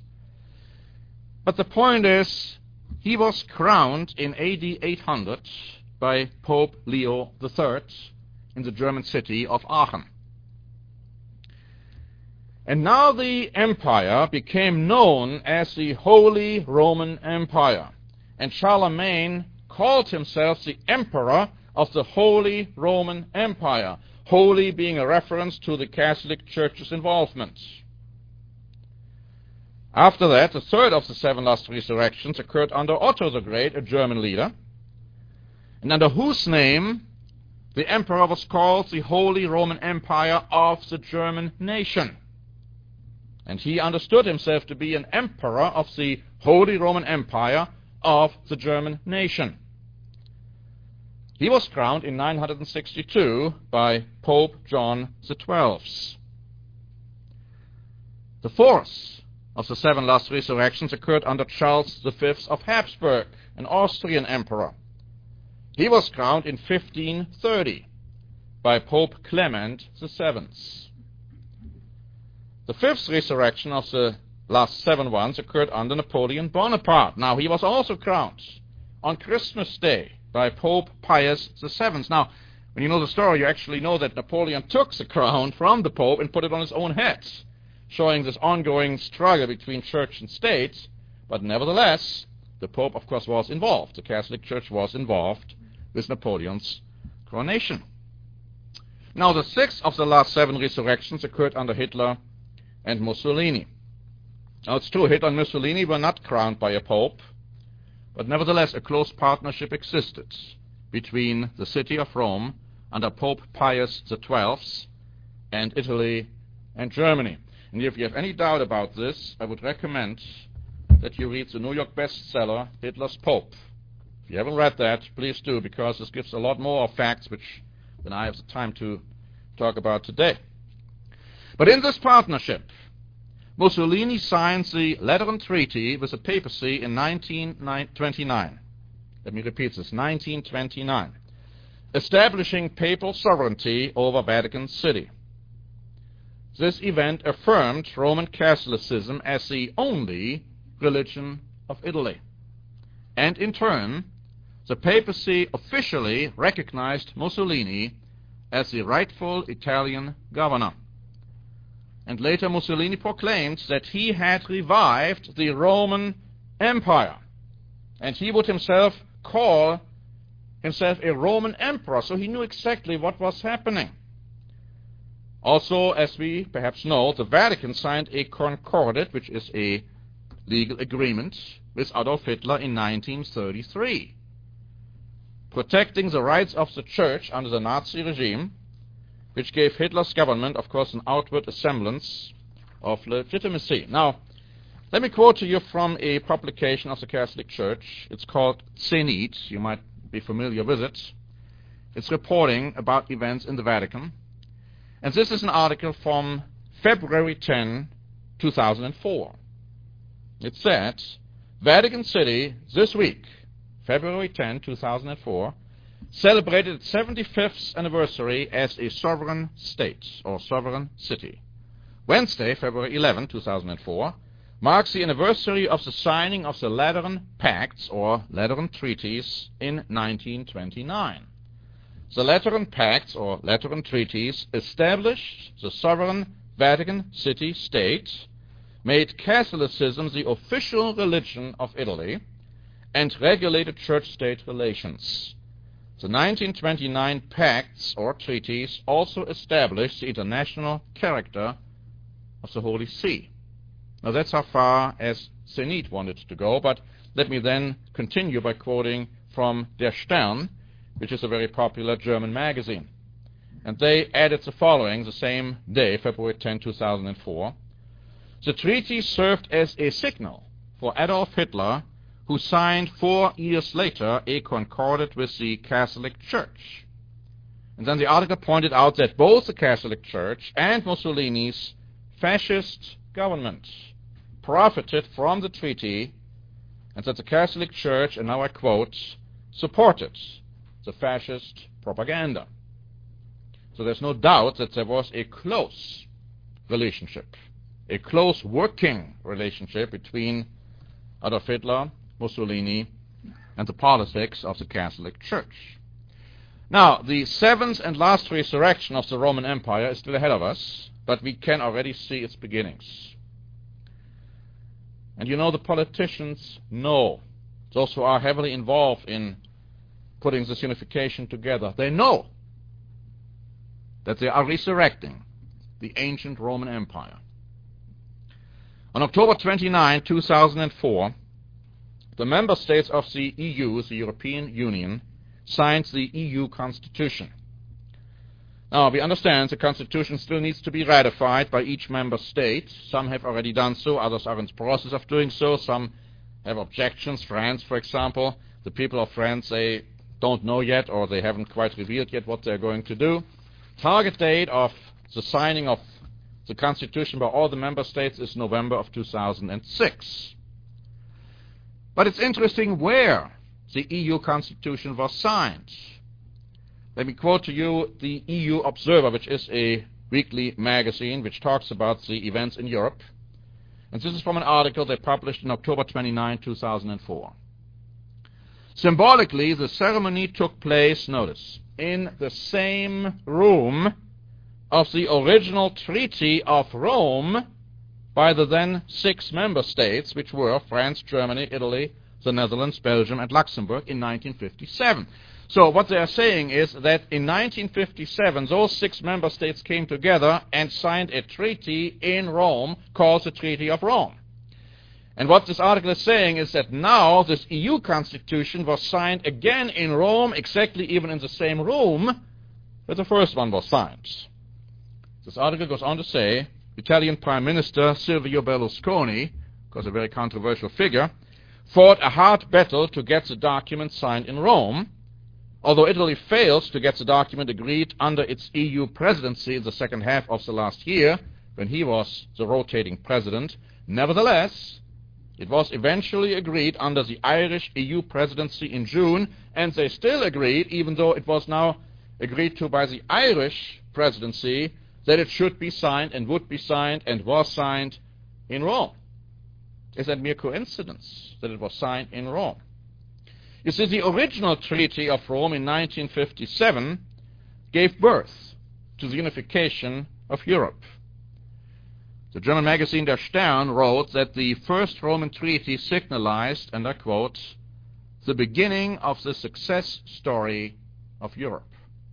But the point is, he was crowned in A D eight hundred by Pope Leo the Third in the German city of Aachen. And now the empire became known as the Holy Roman Empire. And Charlemagne called himself the Emperor of the Holy Roman Empire, holy being a reference to the Catholic Church's involvement. After that, the third of the seven last resurrections occurred under Otto the Great, a German leader, and under whose name the emperor was called the Holy Roman Empire of the German nation. And he understood himself to be an emperor of the Holy Roman Empire of the German nation. He was crowned in nine hundred sixty-two by Pope John the Twelfth. The fourth of the seven last resurrections occurred under Charles the Fifth of Habsburg, an Austrian emperor. He was crowned in fifteen thirty by Pope Clement the Seventh. The fifth resurrection of the last seven ones occurred under Napoleon Bonaparte. Now, he was also crowned on Christmas Day by Pope Pius the Seventh. Now, when you know the story, you actually know that Napoleon took the crown from the Pope and put it on his own head, showing this ongoing struggle between church and state. But nevertheless, the Pope, of course, was involved. The Catholic Church was involved with Napoleon's coronation. Now, the sixth of the last seven resurrections occurred under Hitler and Mussolini. Now, it's true, Hitler and Mussolini were not crowned by a pope, but nevertheless a close partnership existed between the city of Rome under Pope Pius the Twelfth and Italy and Germany. And if you have any doubt about this, I would recommend that you read the New York bestseller, Hitler's Pope. If you haven't read that, please do, because this gives a lot more facts which than I have the time to talk about today. But in this partnership, Mussolini signs the Lateran Treaty with the papacy in nineteen twenty-nine. Let me repeat this, nineteen twenty-nine, establishing papal sovereignty over Vatican City. This event affirmed Roman Catholicism as the only religion of Italy. And in turn, the papacy officially recognized Mussolini as the rightful Italian governor. And later Mussolini proclaimed that he had revived the Roman Empire, and he would himself call himself a Roman emperor, so he knew exactly what was happening. Also, as we perhaps know, the Vatican signed a concordat, which is a legal agreement, with Adolf Hitler in nineteen thirty-three, protecting the rights of the church under the Nazi regime, which gave Hitler's government, of course, an outward semblance of legitimacy. Now, let me quote to you from a publication of the Catholic Church. It's called Zenit. You might be familiar with it. It's reporting about events in the Vatican. And this is an article from February tenth, two thousand four. It said, Vatican City this week, February tenth, two thousand four, celebrated its seventy-fifth anniversary as a sovereign state or sovereign city. Wednesday, February eleventh, two thousand four, marks the anniversary of the signing of the Lateran Pacts or Lateran Treaties in nineteen twenty-nine. The Lateran Pacts or Lateran Treaties established the sovereign Vatican City state, made Catholicism the official religion of Italy, and regulated church-state relations. The nineteen twenty-nine Pacts or Treaties also established the international character of the Holy See. Now that's how far as Zenit wanted to go, but let me then continue by quoting from Der Stern, which is a very popular German magazine. And they added the following the same day, February tenth, two thousand four. The treaty served as a signal for Adolf Hitler, who signed four years later a concordat with the Catholic Church. And then the article pointed out that both the Catholic Church and Mussolini's fascist government profited from the treaty, and that the Catholic Church, and now I quote, supported the fascist propaganda. So there's no doubt that there was a close relationship, a close working relationship between Adolf Hitler, Mussolini, and the politics of the Catholic Church. Now, the seventh and last resurrection of the Roman Empire is still ahead of us, but we can already see its beginnings. And you know, the politicians know, those who are heavily involved in putting this unification together, they know that they are resurrecting the ancient Roman Empire. On October twenty-ninth, two thousand four, the member states of the E U, the European Union, signed the E U Constitution. Now, we understand the Constitution still needs to be ratified by each member state. Some have already done so, others are in the process of doing so. Some have objections. France, for example, the people of France, they don't know yet, or they haven't quite revealed yet what they're going to do. Target date of the signing of the Constitution by all the member states is November of two thousand six. But it's interesting where the E U Constitution was signed. Let me quote to you the E U Observer, which is a weekly magazine which talks about the events in Europe. And this is from an article they published on October twenty-ninth, two thousand four. Symbolically, the ceremony took place, notice, in the same room of the original Treaty of Rome by the then six member states, which were France, Germany, Italy, the Netherlands, Belgium, and Luxembourg in nineteen fifty-seven. So what they are saying is that in nineteen fifty-seven, those six member states came together and signed a treaty in Rome called the Treaty of Rome. And what this article is saying is that now this E U Constitution was signed again in Rome, exactly even in the same room where the first one was signed. This article goes on to say, Italian Prime Minister Silvio Berlusconi, because a very controversial figure, fought a hard battle to get the document signed in Rome. Although Italy failed to get the document agreed under its E U presidency in the second half of the last year, when he was the rotating president, nevertheless, it was eventually agreed under the Irish E U presidency in June, and they still agreed, even though it was now agreed to by the Irish presidency, that it should be signed and would be signed and was signed in Rome. Is that mere coincidence that it was signed in Rome? You see, the original Treaty of Rome in nineteen fifty-seven gave birth to the unification of Europe. The German magazine Der Stern wrote that the first Roman treaty signalized, and I quote, the beginning of the success story of Europe.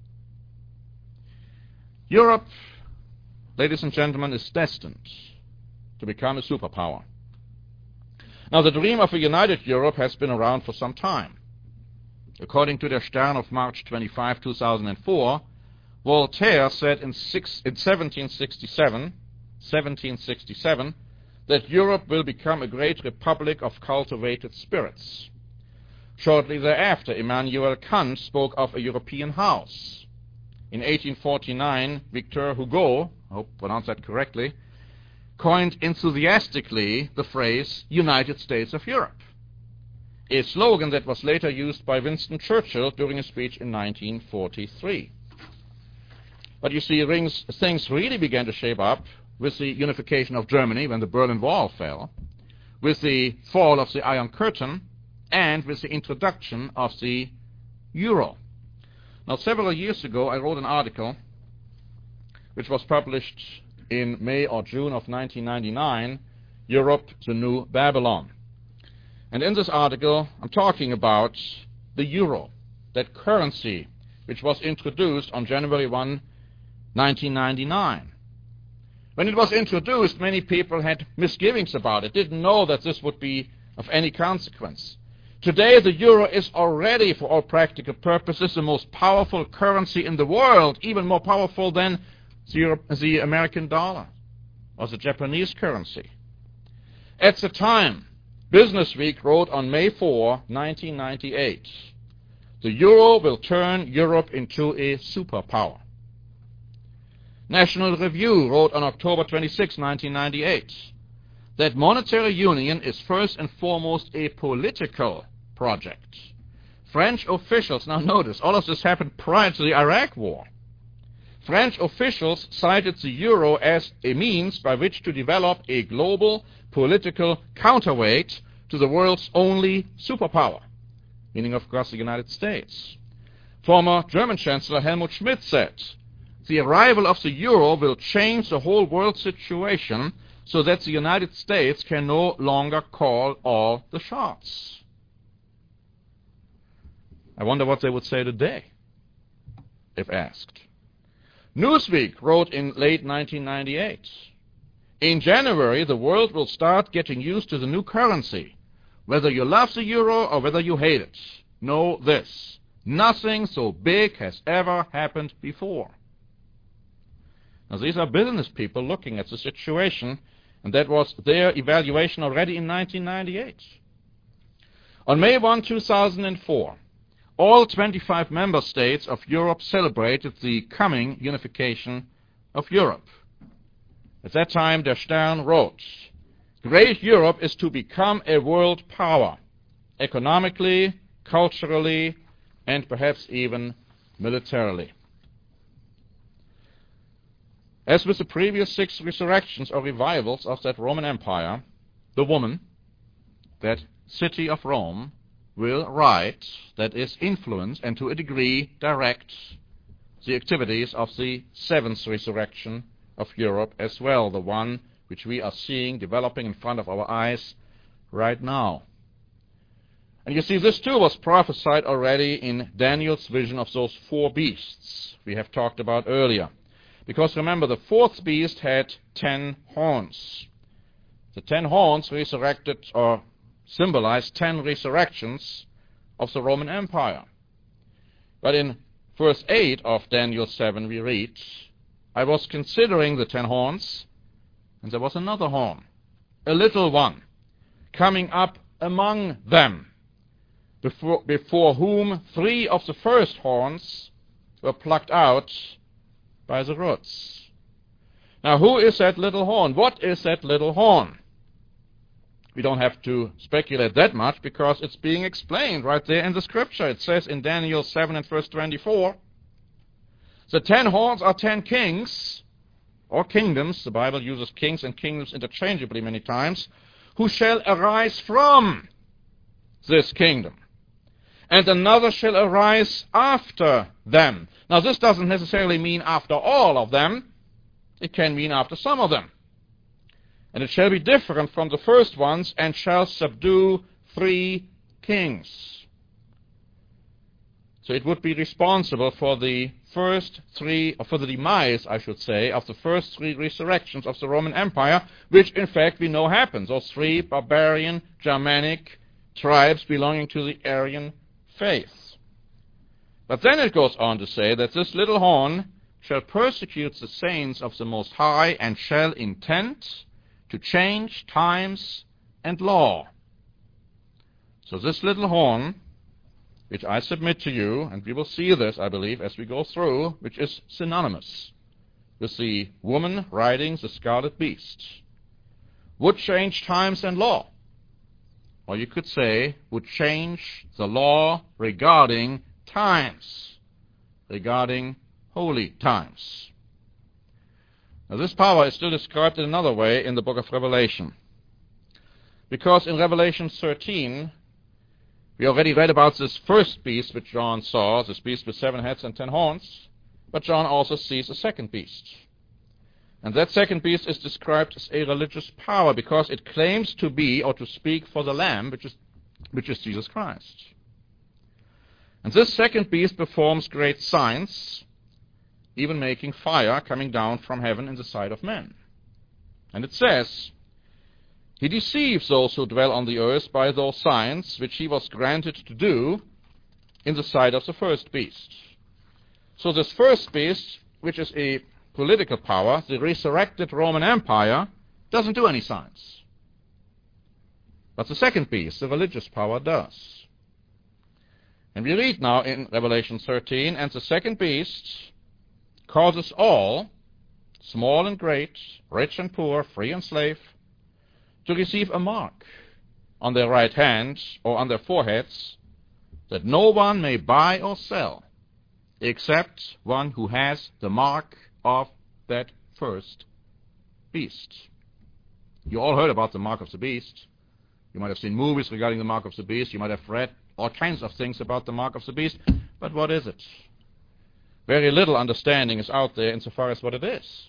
Europe, ladies and gentlemen, is destined to become a superpower. Now, the dream of a united Europe has been around for some time. According to Der Stern of March twenty-fifth, two thousand four, Voltaire said in, six, in seventeen sixty-seven, seventeen sixty-seven that Europe will become a great republic of cultivated spirits. Shortly thereafter, Immanuel Kant spoke of a European house. In eighteen forty-nine, Victor Hugo, I hope I pronounced that correctly, coined enthusiastically the phrase United States of Europe, a slogan that was later used by Winston Churchill during a speech in nineteen forty-three. But you see, rings, things really began to shape up with the unification of Germany when the Berlin Wall fell, with the fall of the Iron Curtain, and with the introduction of the euro. Now, several years ago, I wrote an article which was published in May or June of nineteen ninety-nine, Europe, the New Babylon. And in this article, I'm talking about the euro, that currency which was introduced on January first, nineteen ninety-nine. When it was introduced, many people had misgivings about it, didn't know that this would be of any consequence. Today, the euro is already, for all practical purposes, the most powerful currency in the world, even more powerful than the, the American dollar or the Japanese currency. At the time, Business Week wrote on May fourth, nineteen ninety-eight, the euro will turn Europe into a superpower. National Review wrote on October twenty-sixth, nineteen ninety-eight, that monetary union is first and foremost a political project. French officials, now notice, all of this happened prior to the Iraq War. French officials cited the euro as a means by which to develop a global political counterweight to the world's only superpower, meaning, of course, the United States. Former German Chancellor Helmut Schmidt said, the arrival of the euro will change the whole world situation so that the United States can no longer call all the shots. I wonder what they would say today if asked. Newsweek wrote in late nineteen ninety-eight, in January, the world will start getting used to the new currency. Whether you love the euro or whether you hate it, know this: nothing so big has ever happened before. Now, these are business people looking at the situation, and that was their evaluation already in nineteen ninety-eight. On May first, two thousand four, all twenty-five member states of Europe celebrated the coming unification of Europe. At that time, Der Stern wrote, "Great Europe is to become a world power, economically, culturally, and perhaps even militarily." As with the previous six resurrections or revivals of that Roman Empire, the woman, that city of Rome, will write, that is, influence and to a degree direct the activities of the seventh resurrection of Europe as well, the one which we are seeing developing in front of our eyes right now. And you see, this too was prophesied already in Daniel's vision of those four beasts we have talked about earlier. Because remember, the fourth beast had ten horns. The ten horns resurrected or symbolized ten resurrections of the Roman Empire. But in verse eight of Daniel seven we read, "I was considering the ten horns, and there was another horn, a little one, coming up among them, before, before whom three of the first horns were plucked out by the roots." Now, who is that little horn? What is that little horn? We don't have to speculate that much because it's being explained right there in the scripture. It says in Daniel seven and verse twenty-four, "The ten horns are ten kings," or kingdoms, the Bible uses kings and kingdoms interchangeably many times, "who shall arise from this kingdom. And another shall arise after them." Now, this doesn't necessarily mean after all of them. It can mean after some of them. "And it shall be different from the first ones, and shall subdue three kings." So it would be responsible for the first three, or for the demise, I should say, of the first three resurrections of the Roman Empire, which in fact we know happens. Those three barbarian, Germanic tribes belonging to the Aryan faith. But then it goes on to say that this little horn shall persecute the saints of the Most High, and shall intend to change times and law. So this little horn, which I submit to you, and we will see this, I believe, as we go through, which is synonymous with the woman riding the scarlet beast, would change times and law. Or you could say, would change the law regarding times, regarding holy times. Now, this power is still described in another way in the book of Revelation. Because in Revelation thirteen, we already read about this first beast which John saw, this beast with seven heads and ten horns, but John also sees a second beast. And that second beast is described as a religious power because it claims to be or to speak for the Lamb, which is, which is Jesus Christ. And this second beast performs great signs, even making fire coming down from heaven in the sight of men. And it says, "He deceives those who dwell on the earth by those signs which he was granted to do in the sight of the first beast." So this first beast, which is a political power, the resurrected Roman Empire, doesn't do any signs. But the second beast, the religious power, does. And we read now in Revelation thirteen, "And the second beast causes all, small and great, rich and poor, free and slave, to receive a mark on their right hand or on their foreheads, that no one may buy or sell, except one who has the mark of that first beast." You all heard about the mark of the beast. You might have seen movies regarding the mark of the beast. You might have read all kinds of things about the mark of the beast. But what is it? very little understanding is out there insofar as what it is.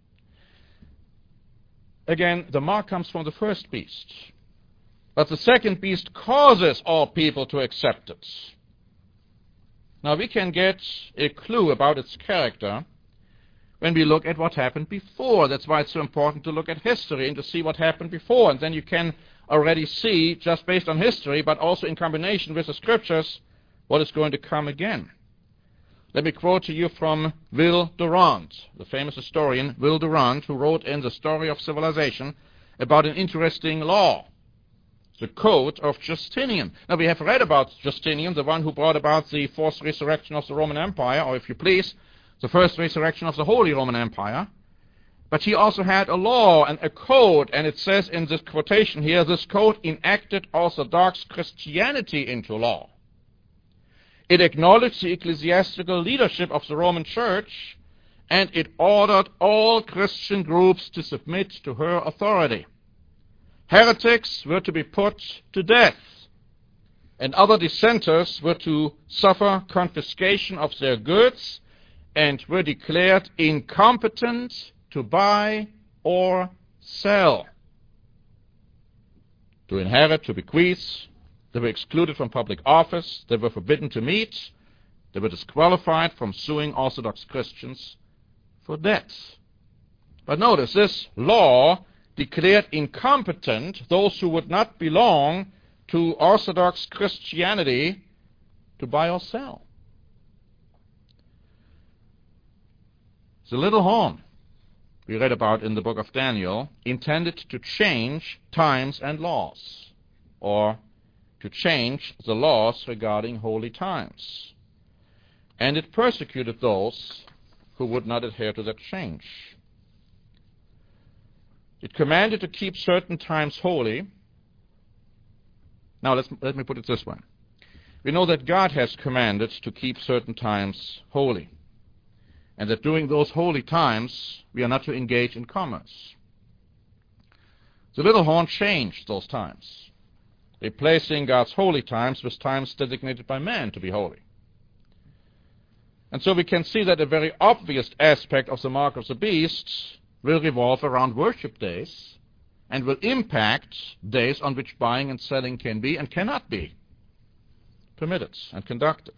Again, the mark comes from the first beast. But the second beast causes all people to accept it. Now we can get a clue about its character when we look at what happened before. That's why it's so important to look at history and to see what happened before. And then you can already see, just based on history, but also in combination with the scriptures, what is going to come again. Let me quote to you from Will Durant, the famous historian Will Durant, who wrote in The Story of Civilization about an interesting law, the Code of Justinian. Now, we have read about Justinian, the one who brought about the fourth resurrection of the Roman Empire, or if you please, the first resurrection of the Holy Roman Empire. But he also had a law and a code, and it says in this quotation here, this code enacted Orthodox Christianity into law. It acknowledged the ecclesiastical leadership of the Roman Church, and it ordered all Christian groups to submit to her authority. Heretics were to be put to death, and other dissenters were to suffer confiscation of their goods and were declared incompetent to buy or sell, to inherit, to bequeath. They were excluded from public office. They were forbidden to meet. They were disqualified from suing Orthodox Christians for debts. But notice, this law declared incompetent those who would not belong to Orthodox Christianity to buy or sell. The little horn we read about in the book of Daniel intended to change times and laws, or to change the laws regarding holy times. And it persecuted those who would not adhere to that change. It commanded to keep certain times holy. Now, let's, let me put it this way. We know that God has commanded to keep certain times holy, and that during those holy times we are not to engage in commerce. The little horn changed those times, replacing God's holy times with times designated by man to be holy. And so we can see that a very obvious aspect of the mark of the beast will revolve around worship days and will impact days on which buying and selling can be and cannot be permitted and conducted.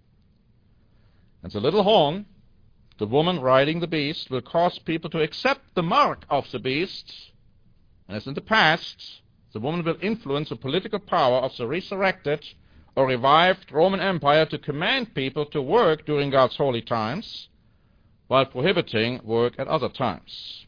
And the little horn, the woman riding the beast, will cause people to accept the mark of the beast, and as in the past, the woman will influence the political power of the resurrected or revived Roman Empire to command people to work during God's holy times while prohibiting work at other times.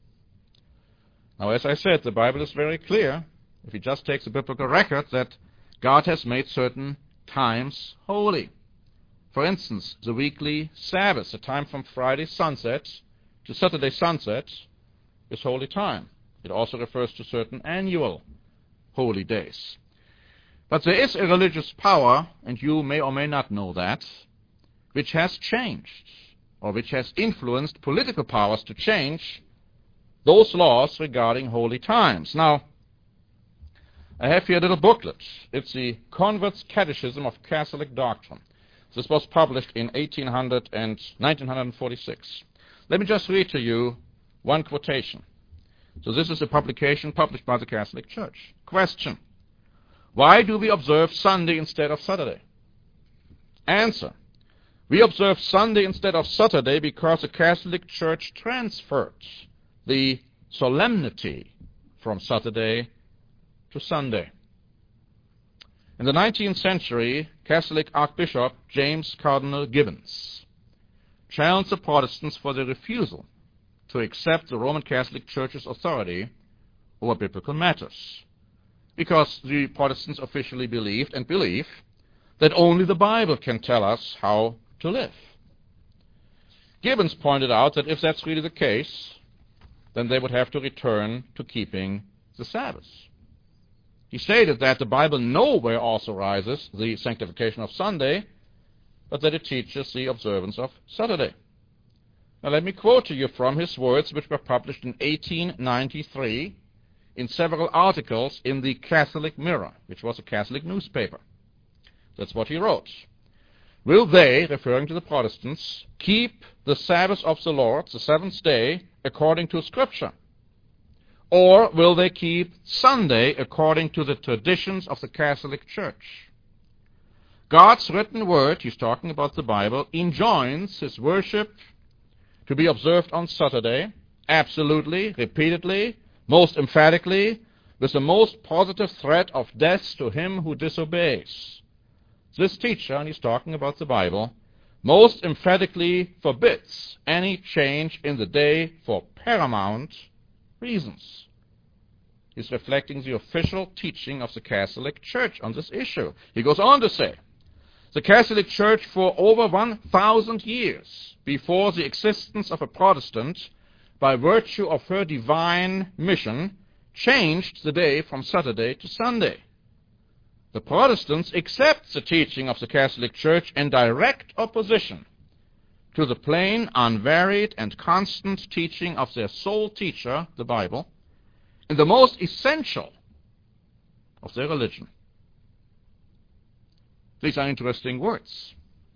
Now, as I said, the Bible is very clear, if you just take the biblical record, that God has made certain times holy. For instance, the weekly Sabbath, the time from Friday sunset to Saturday sunset, is holy time. It also refers to certain annual holy days. But there is a religious power, and you may or may not know that, which has changed, or which has influenced political powers to change those laws regarding holy times. Now, I have here a little booklet. It's the Convert's Catechism of Catholic Doctrine. This was published in eighteen hundred and nineteen forty-six. Let me just read to you one quotation. So this is a publication published by the Catholic Church. Question: why do we observe Sunday instead of Saturday? Answer: we observe Sunday instead of Saturday because the Catholic Church transferred the solemnity from Saturday to Sunday. In the nineteenth century, Catholic Archbishop James Cardinal Gibbons challenged the Protestants for their refusal to accept the Roman Catholic Church's authority over biblical matters, because the Protestants officially believed and believe that only the Bible can tell us how to live. Gibbons pointed out that if that's really the case, then they would have to return to keeping the Sabbath. He stated that the Bible nowhere authorizes the sanctification of Sunday, but that it teaches the observance of Saturday. Now let me quote to you from his words, which were published in eighteen ninety-three in several articles in the Catholic Mirror, which was a Catholic newspaper. That's what he wrote. will they, referring to the Protestants, keep the Sabbath of the Lord, the seventh day, according to Scripture? Or will they keep Sunday according to the traditions of the Catholic Church? God's written word, he's talking about the Bible, enjoins his worship to be observed on Saturday, absolutely, repeatedly, most emphatically, with the most positive threat of death to him who disobeys. This teacher, and he's talking about the Bible, most emphatically forbids any change in the day for paramount reasons. He's reflecting the official teaching of the Catholic Church on this issue. He goes on to say, the Catholic Church for over one thousand years before the existence of a Protestant, by virtue of her divine mission, changed the day from Saturday to Sunday. The Protestants accept the teaching of the Catholic Church in direct opposition to the plain, unvaried, and constant teaching of their sole teacher, the Bible, in the most essential of their religion. These are interesting words.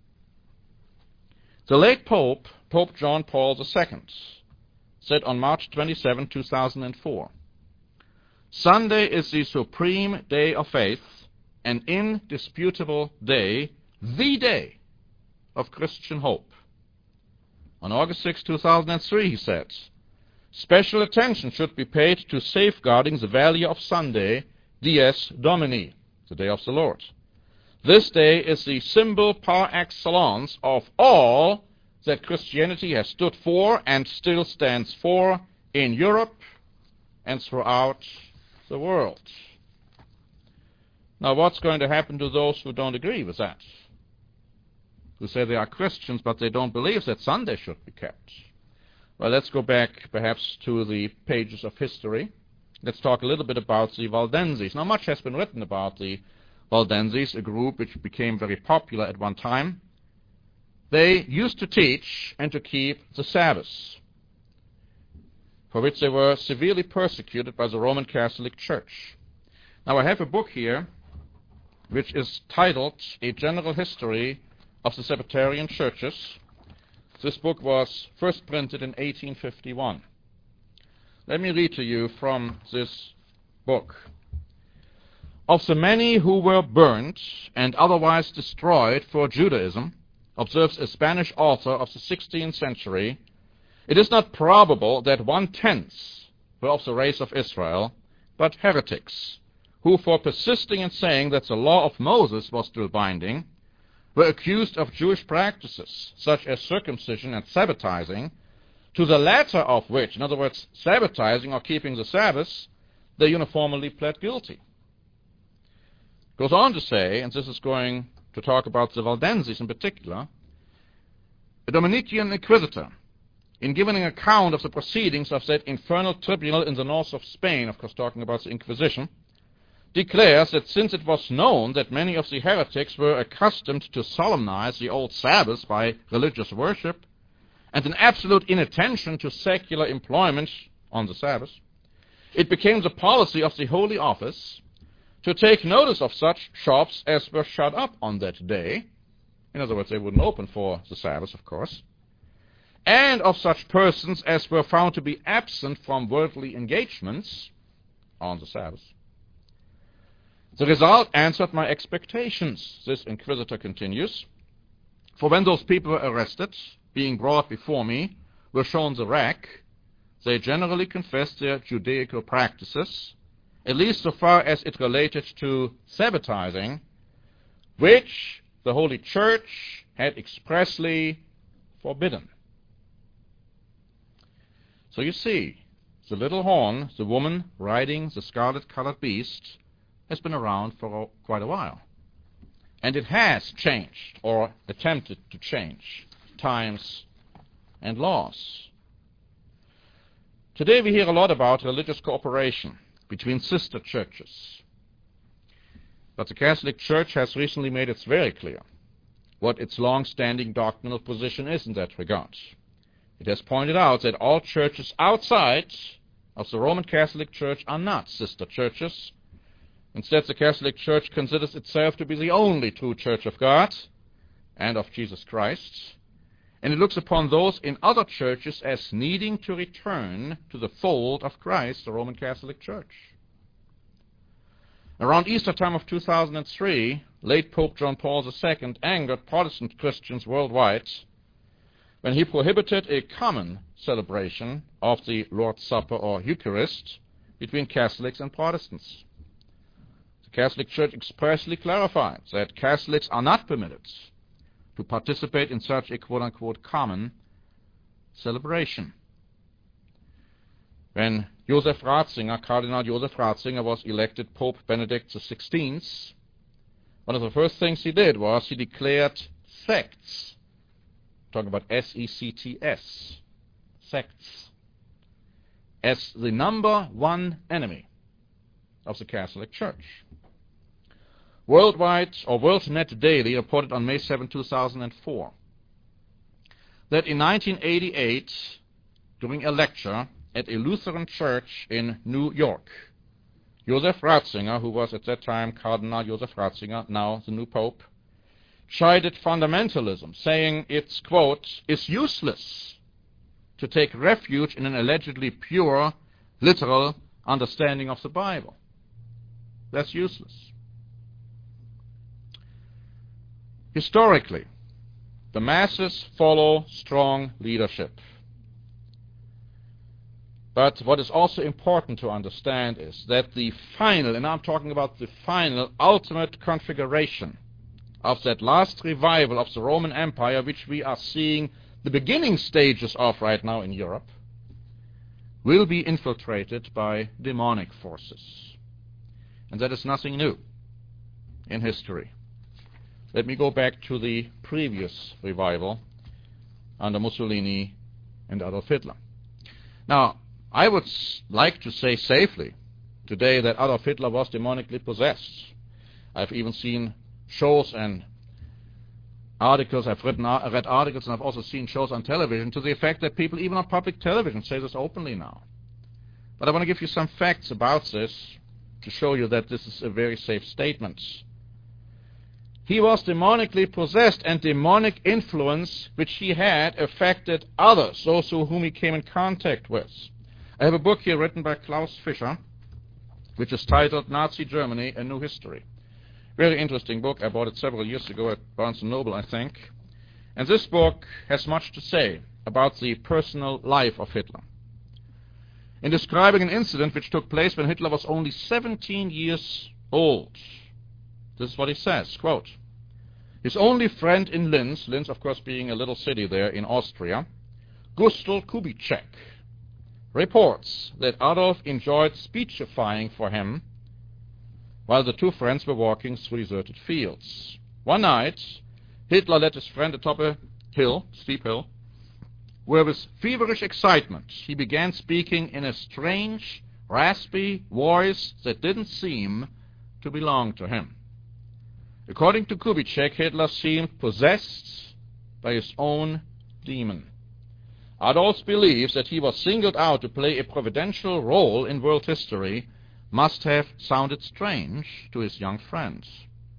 The late Pope, Pope John Paul the Second, said on March twenty-seventh, two thousand four, Sunday is the supreme day of faith, an indisputable day, the day of Christian hope. On August sixth, two thousand three, he said, special attention should be paid to safeguarding the value of Sunday, Dies Domini, the day of the Lord. This day is the symbol par excellence of all that Christianity has stood for and still stands for in Europe and throughout the world. Now, what's going to happen to those who don't agree with that? Who say they are Christians, but they don't believe that Sunday should be kept? Well, let's go back perhaps to the pages of history. Let's talk a little bit about the Waldenses. Now, much has been written about the Waldenses, a group which became very popular at one time. They used to teach and to keep the Sabbath, for which they were severely persecuted by the Roman Catholic Church. Now, I have a book here which is titled A General History of the Sabbatarian Churches. This book was first printed in eighteen fifty-one. Let me read to you from this book. Of the many who were burnt and otherwise destroyed for Judaism, observes a Spanish author of the sixteenth century, it is not probable that one-tenth were of the race of Israel, but heretics, who for persisting in saying that the law of Moses was still binding, were accused of Jewish practices, such as circumcision and Sabbathizing, to the latter of which, in other words, Sabbathizing or keeping the Sabbath, they uniformly pled guilty. Goes on to say, and this is going to talk about the Waldenses in particular, a Dominican inquisitor, in giving an account of the proceedings of that infernal tribunal in the north of Spain, of course talking about the Inquisition, declares that since it was known that many of the heretics were accustomed to solemnize the old Sabbath by religious worship, and an absolute inattention to secular employment on the Sabbath, it became the policy of the Holy Office to take notice of such shops as were shut up on that day. In other words, they wouldn't open for the Sabbath, of course, and of such persons as were found to be absent from worldly engagements on the Sabbath. The result answered my expectations, this inquisitor continues, for when those people were arrested, being brought before me, were shown the rack, they generally confessed their Judaical practices, at least so far as it related to Sabbathizing, which the Holy Church had expressly forbidden. So you see, the little horn, the woman riding the scarlet-colored beast, has been around for quite a while. And it has changed, or attempted to change, times and laws. Today we hear a lot about religious cooperation between sister churches. But the Catholic Church has recently made it very clear what its long-standing doctrinal position is in that regard. It has pointed out that all churches outside of the Roman Catholic Church are not sister churches. Instead, the Catholic Church considers itself to be the only true Church of God, and of Jesus Christ, and it looks upon those in other churches as needing to return to the fold of Christ, the Roman Catholic Church. Around Easter time of two thousand three, late Pope John Paul the Second angered Protestant Christians worldwide when he prohibited a common celebration of the Lord's Supper or Eucharist between Catholics and Protestants. The Catholic Church expressly clarified that Catholics are not permitted to participate in such a quote-unquote common celebration. When Joseph Ratzinger, Cardinal Joseph Ratzinger, was elected Pope Benedict the sixteenth, one of the first things he did was he declared sects, talking about S E C T S, sects, as the number one enemy of the Catholic Church. Worldwide, or WorldNet Daily, reported on May seventh, two thousand four, that in nineteen eighty-eight, during a lecture at a Lutheran church in New York, Joseph Ratzinger, who was at that time Cardinal Joseph Ratzinger, now the new Pope, chided fundamentalism, saying it's, quote, is useless to take refuge in an allegedly pure, literal understanding of the Bible. That's useless. Historically, the masses follow strong leadership. But what is also important to understand is that the final, and I'm talking about the final, ultimate configuration of that last revival of the Roman Empire, which we are seeing the beginning stages of right now in Europe, will be infiltrated by demonic forces. And that is nothing new in history. Let me go back to the previous revival under Mussolini and Adolf Hitler. Now, I would like to say safely today that Adolf Hitler was demonically possessed. I've even seen shows and articles, I've written, read articles, and I've also seen shows on television to the effect that people even on public television say this openly now. But I want to give you some facts about this to show you that this is a very safe statement. He was demonically possessed, and demonic influence which he had affected others, those whom he came in contact with. I have a book here written by Klaus Fischer, which is titled Nazi Germany, A New History. Very interesting book. I bought it several years ago at Barnes and Noble, I think. And this book has much to say about the personal life of Hitler. In describing an incident which took place when Hitler was only seventeen years old, this is what he says, quote, his only friend in Linz, Linz of course being a little city there in Austria, Gustl Kubitschek, reports that Adolf enjoyed speechifying for him while the two friends were walking through deserted fields. One night, Hitler led his friend atop a hill, steep hill, where with feverish excitement he began speaking in a strange, raspy voice that didn't seem to belong to him. According to Kubitschek, Hitler seemed possessed by his own demon. Adolf's beliefs that he was singled out to play a providential role in world history must have sounded strange to his young friends.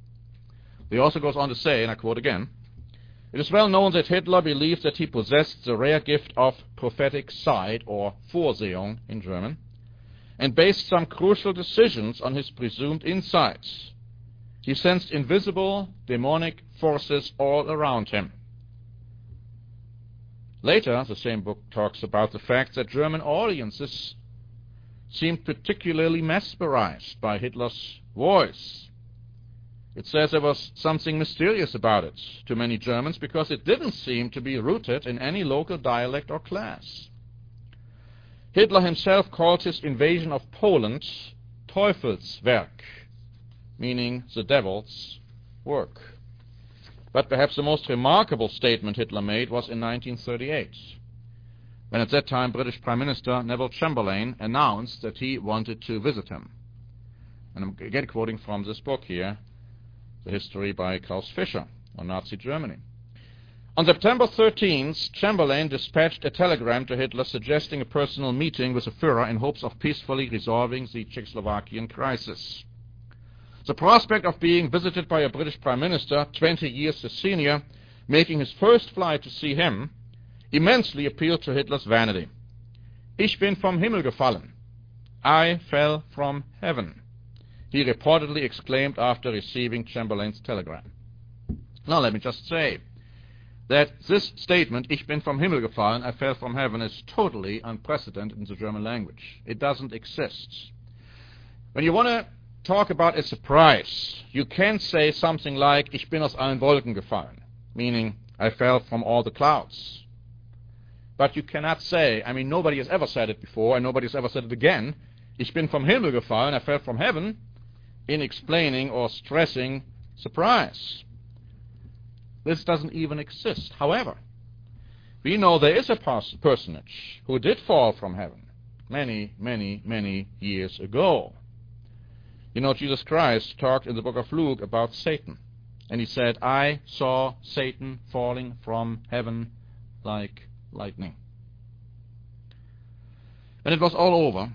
He also goes on to say, and I quote again, it is well known that Hitler believed that he possessed the rare gift of prophetic sight, or Vorsehung in German, and based some crucial decisions on his presumed insights. He sensed invisible demonic forces all around him. Later, the same book talks about the fact that German audiences seemed particularly mesmerized by Hitler's voice. It says there was something mysterious about it to many Germans because it didn't seem to be rooted in any local dialect or class. Hitler himself called his invasion of Poland Teufelswerk, meaning the devil's work. But perhaps the most remarkable statement Hitler made was in nineteen thirty-eight, when at that time British Prime Minister Neville Chamberlain announced that he wanted to visit him. And I'm again quoting from this book here, The History by Klaus Fischer on Nazi Germany. On September thirteenth, Chamberlain dispatched a telegram to Hitler suggesting a personal meeting with the Führer in hopes of peacefully resolving the Czechoslovakian crisis. The prospect of being visited by a British Prime Minister, twenty years his senior, making his first flight to see him, immensely appealed to Hitler's vanity. Ich bin vom Himmel gefallen. I fell from heaven, he reportedly exclaimed after receiving Chamberlain's telegram. Now let me just say that this statement, Ich bin vom Himmel gefallen, I fell from heaven, is totally unprecedented in the German language. It doesn't exist. When you want to talk about a surprise, you can say something like, Ich bin aus allen Wolken gefallen, meaning I fell from all the clouds. But you cannot say, I mean, nobody has ever said it before, and nobody has ever said it again, Ich bin vom Himmel gefallen, I fell from heaven, in explaining or stressing surprise. This doesn't even exist. However, we know there is a pers- personage who did fall from heaven many, many, many years ago. You know, Jesus Christ talked in the book of Luke about Satan. And he said, I saw Satan falling from heaven like lightning. When it was all over,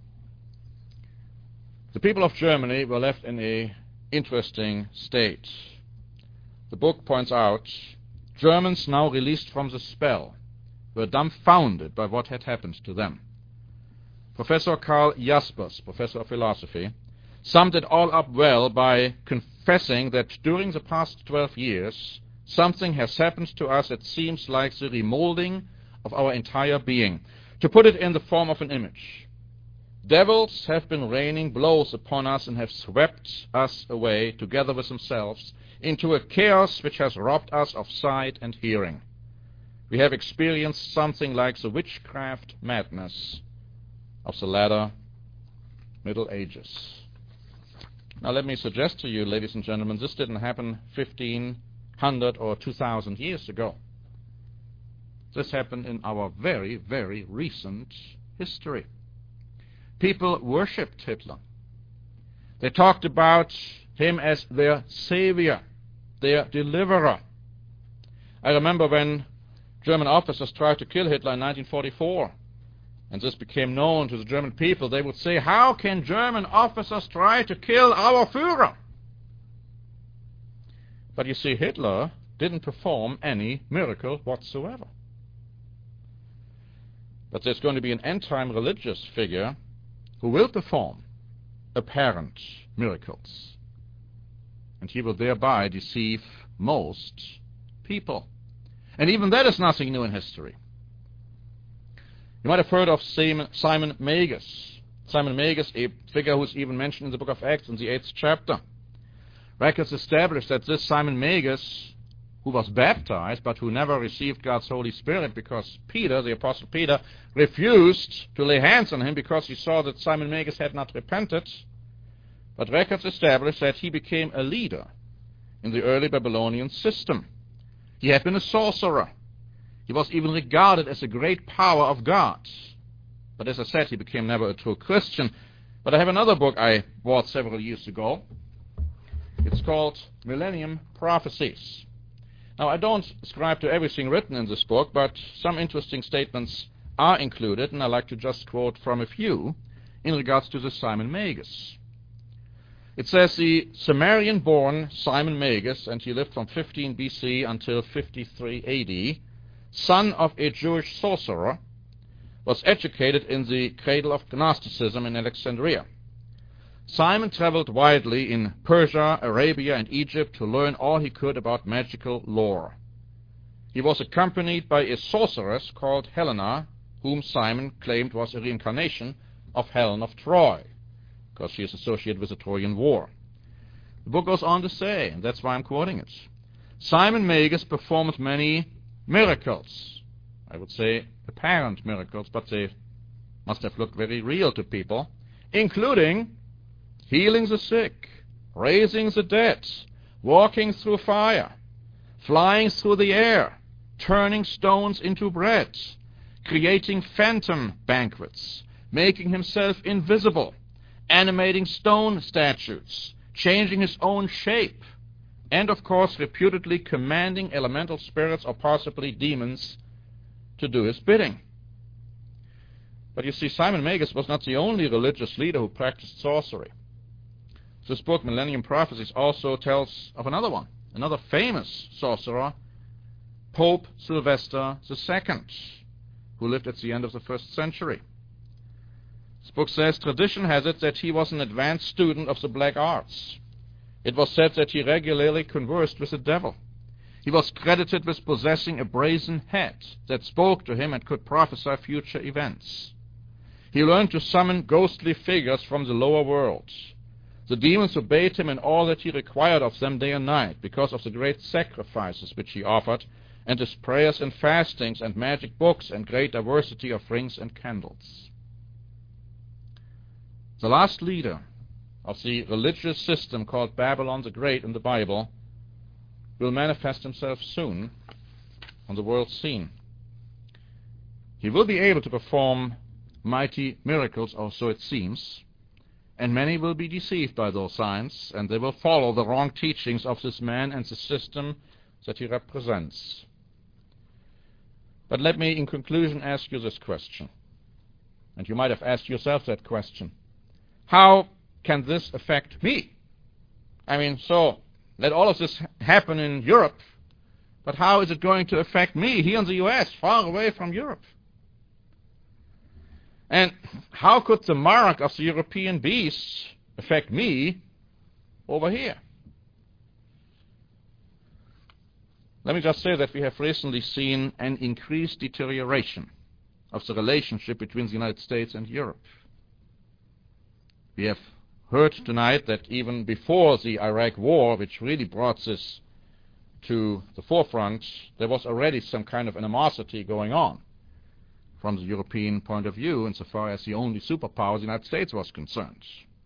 the people of Germany were left in an interesting state. The book points out, Germans now released from the spell were dumbfounded by what had happened to them. Professor Karl Jaspers, professor of philosophy, summed it all up well by confessing that during the past twelve years, something has happened to us that seems like the remolding of our entire being. To put it in the form of an image, devils have been raining blows upon us and have swept us away, together with themselves, into a chaos which has robbed us of sight and hearing. We have experienced something like the witchcraft madness of the latter Middle Ages. Now let me suggest to you, ladies and gentlemen, this didn't happen fifteen hundred or two thousand years ago. This happened in our very, very recent history. People worshipped Hitler. They talked about him as their savior, their deliverer. I remember when German officers tried to kill Hitler in nineteen forty-four, and this became known to the German people, they would say, how can German officers try to kill our Führer? But you see, Hitler didn't perform any miracle whatsoever. But there's going to be an end-time religious figure who will perform apparent miracles. And he will thereby deceive most people. And even that is nothing new in history. You might have heard of Simon Magus. Simon Magus, a figure who is even mentioned in the book of Acts in the eighth chapter. Records establish that this Simon Magus, who was baptized but who never received God's Holy Spirit because Peter, the Apostle Peter, refused to lay hands on him because he saw that Simon Magus had not repented. But records establish that he became a leader in the early Babylonian system. He had been a sorcerer. He was even regarded as a great power of God. But as I said, he became never a true Christian. But I have another book I bought several years ago. It's called Millennium Prophecies. Now, I don't ascribe to everything written in this book, but some interesting statements are included, and I'd like to just quote from a few in regards to the Simon Magus. It says the Sumerian-born Simon Magus, and he lived from fifteen B C until fifty-three A D, son of a Jewish sorcerer, was educated in the cradle of Gnosticism in Alexandria. Simon traveled widely in Persia, Arabia, and Egypt to learn all he could about magical lore. He was accompanied by a sorceress called Helena, whom Simon claimed was a reincarnation of Helen of Troy, because she is associated with the Trojan War. The book goes on to say, and that's why I'm quoting it, Simon Magus performed many miracles. I would say apparent miracles, but they must have looked very real to people, including healing the sick, raising the dead, walking through fire, flying through the air, turning stones into bread, creating phantom banquets, making himself invisible, animating stone statues, changing his own shape, and of course reputedly commanding elemental spirits or possibly demons to do his bidding. But you see, Simon Magus was not the only religious leader who practiced sorcery. This book, Millennium Prophecies, also tells of another one, another famous sorcerer Pope Sylvester the Second, who lived at the end of the first century. This book says, tradition has it that he was an advanced student of the black arts. It was said that he regularly conversed with the devil. He was credited with possessing a brazen head that spoke to him and could prophesy future events. He learned to summon ghostly figures from the lower world. The demons obeyed him in all that he required of them day and night, because of the great sacrifices which he offered, and his prayers and fastings and magic books and great diversity of rings and candles. The last leader of the religious system called Babylon the Great in the Bible will manifest himself soon on the world scene. He will be able to perform mighty miracles, or so it seems, and many will be deceived by those signs, and they will follow the wrong teachings of this man and the system that he represents. But let me, in conclusion, ask you this question, and you might have asked yourself that question. How can this affect me? I mean, so let all of this happen in Europe, but how is it going to affect me here in the U S, far away from Europe? And how could the mark of the European beast affect me over here? Let me just say that we have recently seen an increased deterioration of the relationship between the United States and Europe. We have heard tonight that even before the Iraq War, which really brought this to the forefront, there was already some kind of animosity going on from the European point of view, insofar as the only superpower, the United States, was concerned.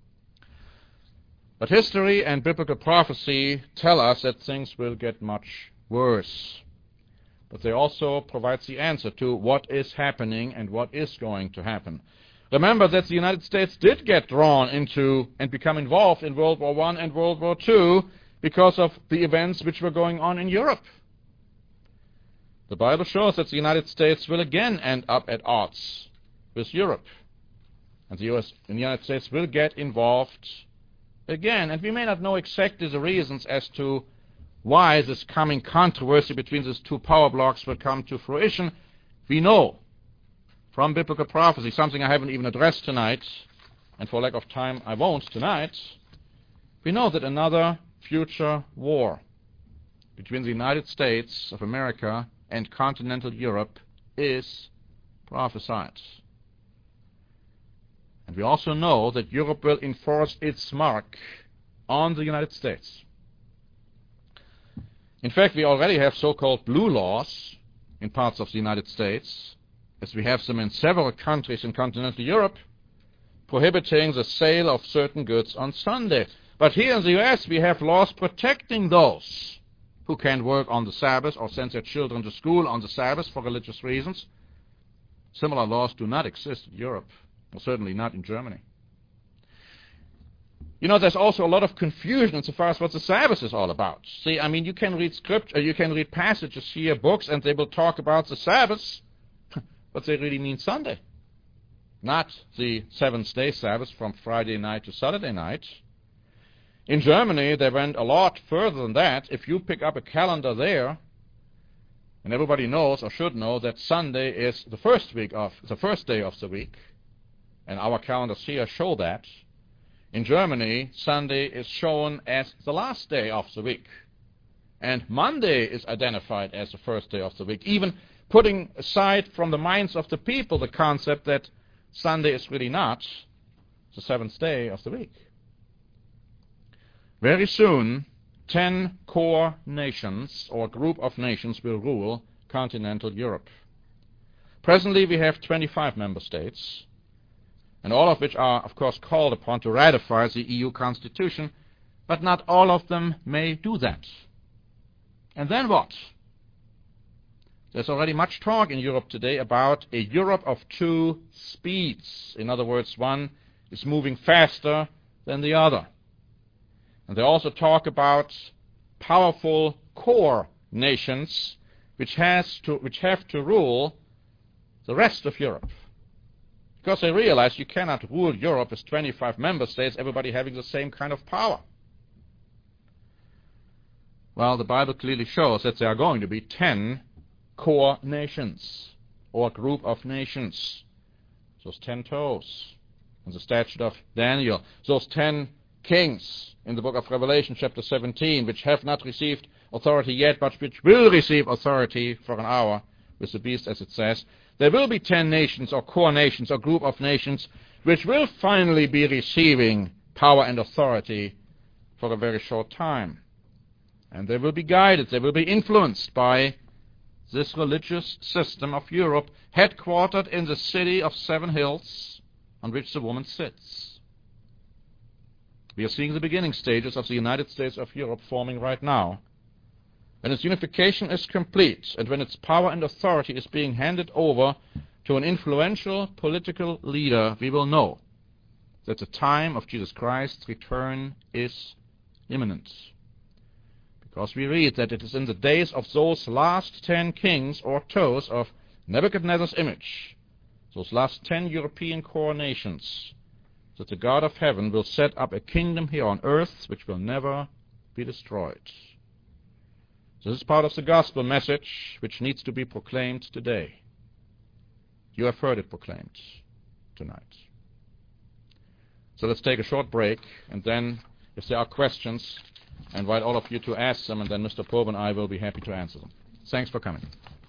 But history and biblical prophecy tell us that things will get much worse. But they also provide the answer to what is happening and what is going to happen. Remember that the United States did get drawn into and become involved in World War One and World War Two because of the events which were going on in Europe. The Bible shows that the United States will again end up at odds with Europe. And the, U S, and the United States will get involved again. And we may not know exactly the reasons as to why this coming controversy between these two power blocks will come to fruition. We know from biblical prophecy, something I haven't even addressed tonight, and for lack of time I won't tonight, we know that another future war between the United States of America and continental Europe is prophesied. And we also know that Europe will enforce its mark on the United States. In fact, we already have so-called blue laws in parts of the United States, as we have them in several countries in continental Europe, prohibiting the sale of certain goods on Sunday. But here in the U S we have laws protecting those who can work on the Sabbath or send their children to school on the Sabbath for religious reasons. Similar laws do not exist in Europe, or certainly not in Germany. You know, there's also a lot of confusion insofar as what the Sabbath is all about. See, I mean, you can read scripture, you can read passages here, books, and they will talk about the Sabbath, but they really mean Sunday, not the seventh-day Sabbath from Friday night to Saturday night. In Germany, they went a lot further than that. If you pick up a calendar there, and everybody knows or should know that Sunday is the first week of the first day of the week, and our calendars here show that. In Germany, Sunday is shown as the last day of the week, and Monday is identified as the first day of the week, even putting aside from the minds of the people the concept that Sunday is really not the seventh day of the week. Very soon, ten core nations or group of nations will rule continental Europe. Presently, we have twenty-five member states, and all of which are, of course, called upon to ratify the E U Constitution, but not all of them may do that. And then what? There's already much talk in Europe today about a Europe of two speeds. In other words, one is moving faster than the other. And they also talk about powerful core nations which, has to, which have to rule the rest of Europe. Because they realize you cannot rule Europe as twenty-five member states, everybody having the same kind of power. Well, the Bible clearly shows that there are going to be ten core nations, or group of nations. Those ten toes in the statute of Daniel. Those ten kings in the book of Revelation, chapter seventeen, which have not received authority yet, but which will receive authority for an hour with the beast, as it says. There will be ten nations, or core nations, or group of nations, which will finally be receiving power and authority for a very short time. And they will be guided, they will be influenced by this religious system of Europe, headquartered in the city of Seven Hills, on which the woman sits. We are seeing the beginning stages of the United States of Europe forming right now. When its unification is complete, and when its power and authority is being handed over to an influential political leader, we will know that the time of Jesus Christ's return is imminent. Because we read that it is in the days of those last ten kings, or toes, of Nebuchadnezzar's image, those last ten European core nations, that the God of heaven will set up a kingdom here on earth which will never be destroyed. This is part of the gospel message which needs to be proclaimed today. You have heard it proclaimed tonight. So let's take a short break, and then if there are questions, I invite all of you to ask them, and then Mister Pope and I will be happy to answer them. Thanks for coming.